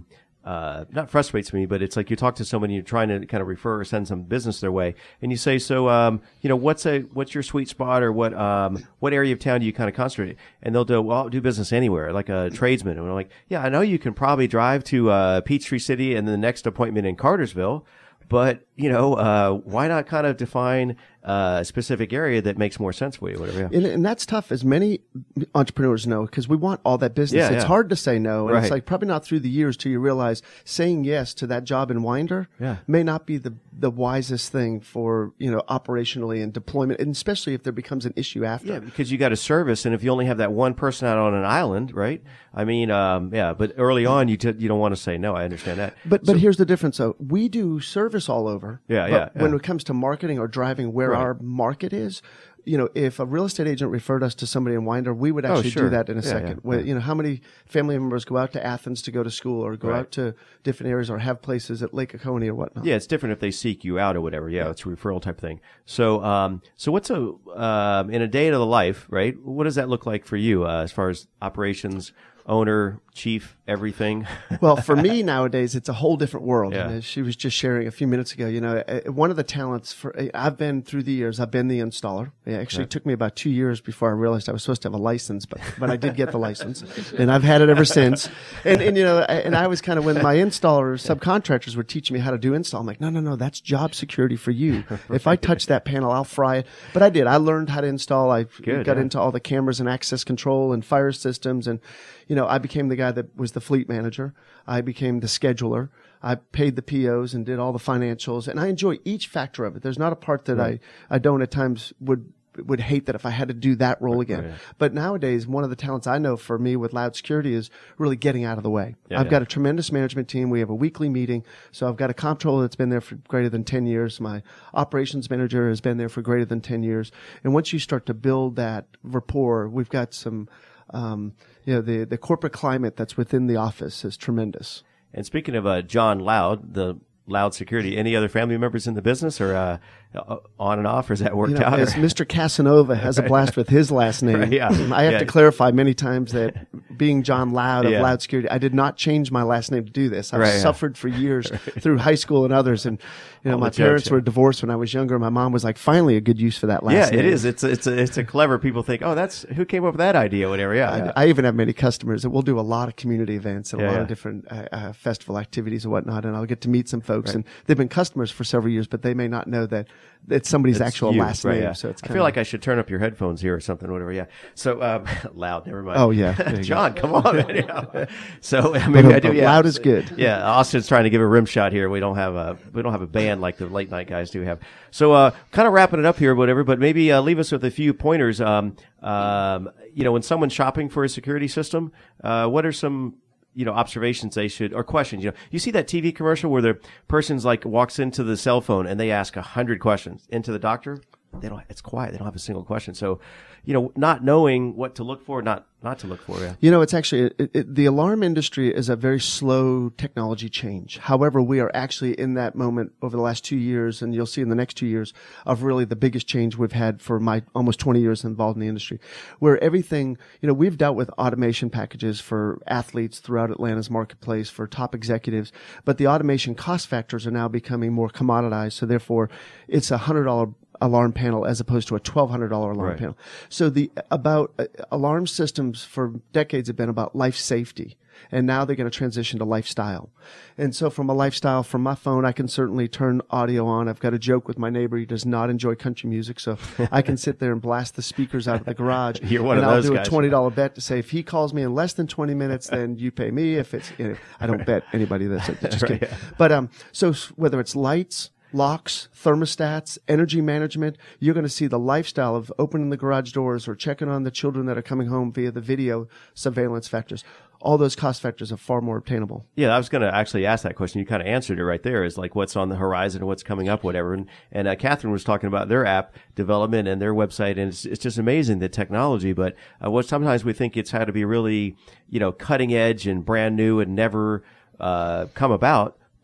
uh, not frustrates me, but it's like you talk to someone, you're trying to kind of refer or send some business their way, and you say, so, um, you know, what's a, what's your sweet spot, or what, um, what area of town do you kind of concentrate? And they'll do, well, I'll do business anywhere, like a tradesman. And we're like, yeah, I know you can probably drive to, uh, Peachtree City and the next appointment in Cartersville, but, you know, uh, why not kind of define uh, a specific area that makes more sense for you, whatever. Yeah. And, and that's tough, as many entrepreneurs know, because we want all that business. Yeah, it's yeah. hard to say no. And Right. it's like probably not through the years till you realize saying yes to that job in Winder Yeah. may not be the, the wisest thing for, you know, operationally and deployment, and especially if there becomes an issue after. Yeah, because you got a service, and if you only have that one person out on an island, right? I mean, um, yeah, but early on, you t- you don't want to say no. I understand that. But but here's the difference, though. We do service all over. Yeah, but yeah, yeah. When it comes to marketing or driving where Right. our market is, you know, if a real estate agent referred us to somebody in Winder, we would actually sure. do that in a Yeah, second. yeah, When- yeah. You know, how many family members go out to Athens to go to school, or go Right. out to different areas, or have places at Lake Oconee or whatnot? Yeah, it's different if they seek you out or whatever. Yeah, it's a referral type thing. So, um, so what's a um, in a day to the life, right? What does that look like for you uh, as far as operations, owner, chief, everything? Well, for me nowadays, it's a whole different world. Yeah. And as she was just sharing a few minutes ago, you know, uh, one of the talents for, uh, I've been through the years, I've been the installer. It actually Right. took me about two years before I realized I was supposed to have a license, but, but I did get the license, and I've had it ever since. And, and, you know, I- and I was kind of, when my installer subcontractors were teaching me how to do install, I'm like, no, no, no, that's job security for you. If I touch that panel, I'll fry it. But I did. I learned how to install. I Good, got yeah. into all the cameras and access control and fire systems, and you know, I became the guy that was the fleet manager. I became the scheduler. I paid the P Os and did all the financials, and I enjoy each factor of it. There's not a part that Right. I, I don't at times would would hate that if I had to do that role again. Right. But nowadays, one of the talents I know for me with Loud Security is really getting out of the way. Yeah, I've yeah. got a tremendous management team. We have a weekly meeting. So I've got a comptroller that's been there for greater than ten years. My operations manager has been there for greater than ten years. And once you start to build that rapport, we've got some, um, you know, the, the corporate climate that's within the office is tremendous. And speaking of uh, John Loud, the Loud Security, any other family members in the business, or uh, uh, on and off, or is that worked You know, out? as or- Mister Casanova has a blast with his last name, Right, yeah. I have Yeah. to clarify many times that being John Loud of Yeah. Loud Security, I did not change my last name to do this. I've Right, yeah. suffered for years through high school and others, and you know, All my the jokes, parents yeah. were divorced when I was younger. My mom was like, "Finally, a good use for that last yeah, name." it is. It's a, it's a, it's a clever. People think, oh, that's who came up with that idea, whatever. Yeah, yeah. I, I even have many customers that will do a lot of community events and Yeah, a lot yeah. of different uh, uh, festival activities and whatnot, and I'll get to meet some folks, and they've been customers for several years, but they may not know that it's somebody's It's actual you, last right, name. yeah. So it's I kinda, feel like I should turn up your headphones here or something, whatever. Yeah. So um, loud. Never mind. Oh, yeah. There you John, come on. Man. Yeah. So But, maybe uh, I do. but Yeah. loud is good. Yeah. Austin's trying to give a rim shot here. We don't have a we don't have a band like the late night guys do have. So uh, kind of wrapping it up here, whatever. But maybe uh, leave us with a few pointers. Um, um, you know, when someone's shopping for a security system, uh, what are some you know, observations they should, or questions, you know, you see that T V commercial where the person's like walks into the cell phone and they ask a hundred questions into the doctor. They don't, it's quiet. They don't have a single question. So, you know, not knowing what to look for, not, not to look for. Yeah. You know, it's actually, it, it, the alarm industry is a very slow technology change. However, we are actually in that moment over the last two years, and you'll see in the next two years, of really the biggest change we've had for my almost twenty years involved in the industry, where everything, you know, we've dealt with automation packages for athletes throughout Atlanta's marketplace, for top executives, but the automation cost factors are now becoming more commoditized. So therefore, it's a hundred dollar alarm panel as opposed to a twelve hundred dollars alarm Right. panel. So the about uh, alarm systems for decades have been about life safety, and now they're going to transition to lifestyle. And so from a lifestyle, from my phone, I can certainly turn audio on. I've got a joke with my neighbor. He does not enjoy country music, so I can sit there and blast the speakers out of the garage. You're one and of I'll those do guys. a twenty dollar bet to say if he calls me in less than twenty minutes, then you pay me. If it's, you know, I don't bet anybody that's just Right, kidding. yeah. But um, so s- whether it's lights, locks, thermostats, energy management, you're going to see the lifestyle of opening the garage doors or checking on the children that are coming home via the video surveillance factors. All those cost factors are far more obtainable. Yeah, I was going to actually ask that question. You kind of answered it right there. Is like what's on the horizon and what's coming up, whatever. And and uh, Catherine was talking about their app development and their website, and it's, it's just amazing the technology. But uh, what sometimes we think it's had to be really, you know, cutting edge and brand new and never uh, come about, but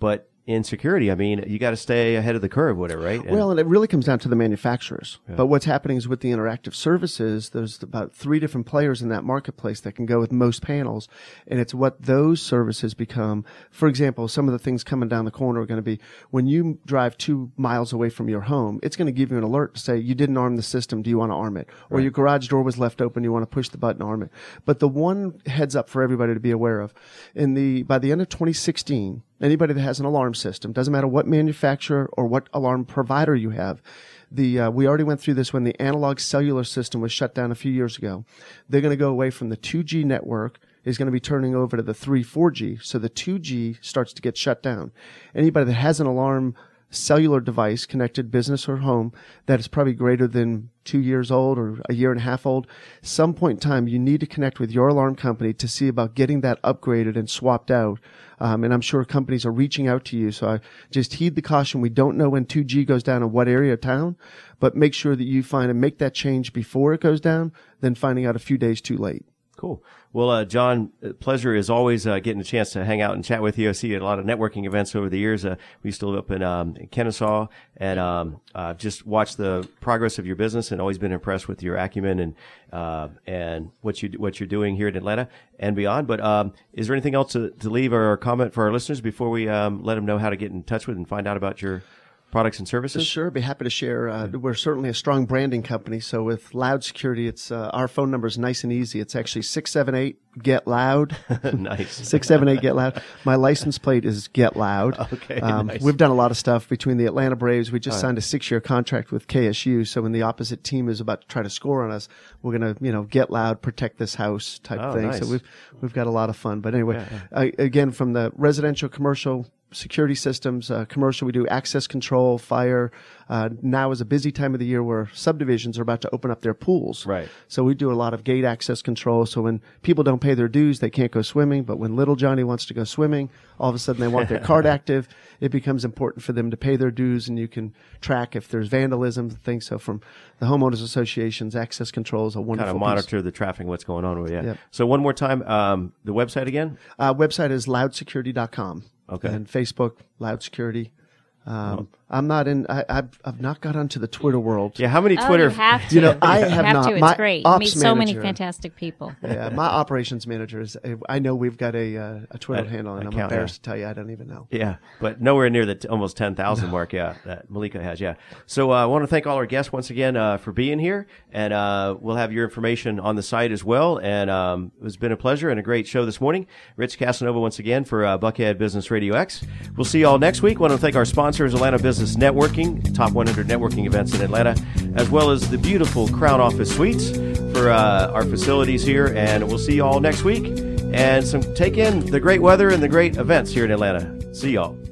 in security, I mean, you got to stay ahead of the curve, whatever, right? And, well, and it really comes down to the manufacturers. Yeah. But what's happening is with the interactive services, there's about three different players in that marketplace that can go with most panels. And it's what those services become. For example, some of the things coming down the corner are going to be when you drive two miles away from your home, it's going to give you an alert to say, you didn't arm the system. Do you want to arm it? Or right. your garage door was left open. You want to push the button, arm it. But the one heads up for everybody to be aware of, in the, by the end of twenty sixteen, anybody that has an alarm system, doesn't matter what manufacturer or what alarm provider you have, the uh, we already went through this when the analog cellular system was shut down a few years ago. They're going to go away from the two G network, is going to be turning over to the three, four G. So the two G starts to get shut down. Anybody that has an alarm cellular device connected business or home that is probably greater than two years old or a year and a half old, some point in time you need to connect with your alarm company to see about getting that upgraded and swapped out. Um, and I'm sure companies are reaching out to you. So I just heed the caution. We don't know when two G goes down in what area of town, but make sure that you find and make that change before it goes down than finding out a few days too late. Cool. Well, uh, John, pleasure is always uh, getting a chance to hang out and chat with you. I see you at a lot of networking events over the years. Uh, we used to live up in, um, in Kennesaw, and um, uh, just watched the progress of your business, and always been impressed with your acumen and uh, and what you what you're doing here in Atlanta and beyond. But um, is there anything else to, to leave or comment for our listeners before we um, let them know how to get in touch with and find out about your products and services? Sure, be happy to share. Uh, we're certainly a strong branding company. So with Loud Security, it's uh, our phone number is nice and easy. It's actually six seven eight get loud. Nice. six seven eight get loud. My license plate is Get Loud. Okay. Um, nice. We've done a lot of stuff between the Atlanta Braves. We just All signed right. a six year contract with K S U. So when the opposite team is about to try to score on us, we're going to, you know, get loud, protect this house type Oh, thing. nice. So we've, we've got a lot of fun. But anyway, Yeah, I, again, from the residential, commercial, security systems, uh, commercial, we do access control, fire. Uh, now is a busy time of the year where subdivisions are about to open up their pools. Right. So we do a lot of gate access control. So when people don't pay their dues, they can't go swimming. But when little Johnny wants to go swimming, all of a sudden they want their card active. It becomes important for them to pay their dues, and you can track if there's vandalism, things. So from the homeowners associations, access control is a wonderful Kind of monitor piece. The traffic, what's going on with you. Yep. So one more time, um, the website again? Uh, website is loud security dot com. Okay. And Facebook, Loud Security. Um, I'm not in, I, I've, I've not got onto the Twitter world. Yeah, how many Oh, Twitter? you have to. You know, I have have not. to. It's My great. You ops meet so many manager- fantastic people. Yeah, my operations manager is, I know we've got a, uh, a Twitter A- handle, and I'm account, embarrassed yeah. to tell you, I don't even know. Yeah, but nowhere near the t- almost ten thousand no. mark, yeah, that Malika has, yeah. So uh, I want to thank all our guests once again uh, for being here, and uh, we'll have your information on the site as well. And um, it's been a pleasure and a great show this morning. Rich Casanova once again for uh, Buckhead Business Radio X. We'll see you all next week. I want to thank our sponsors, Atlanta Business Networking, top one hundred networking events in Atlanta, as well as the beautiful Crown Office Suites for uh, our facilities here. And we'll see you all next week. And some take in the great weather and the great events here in Atlanta. See y'all.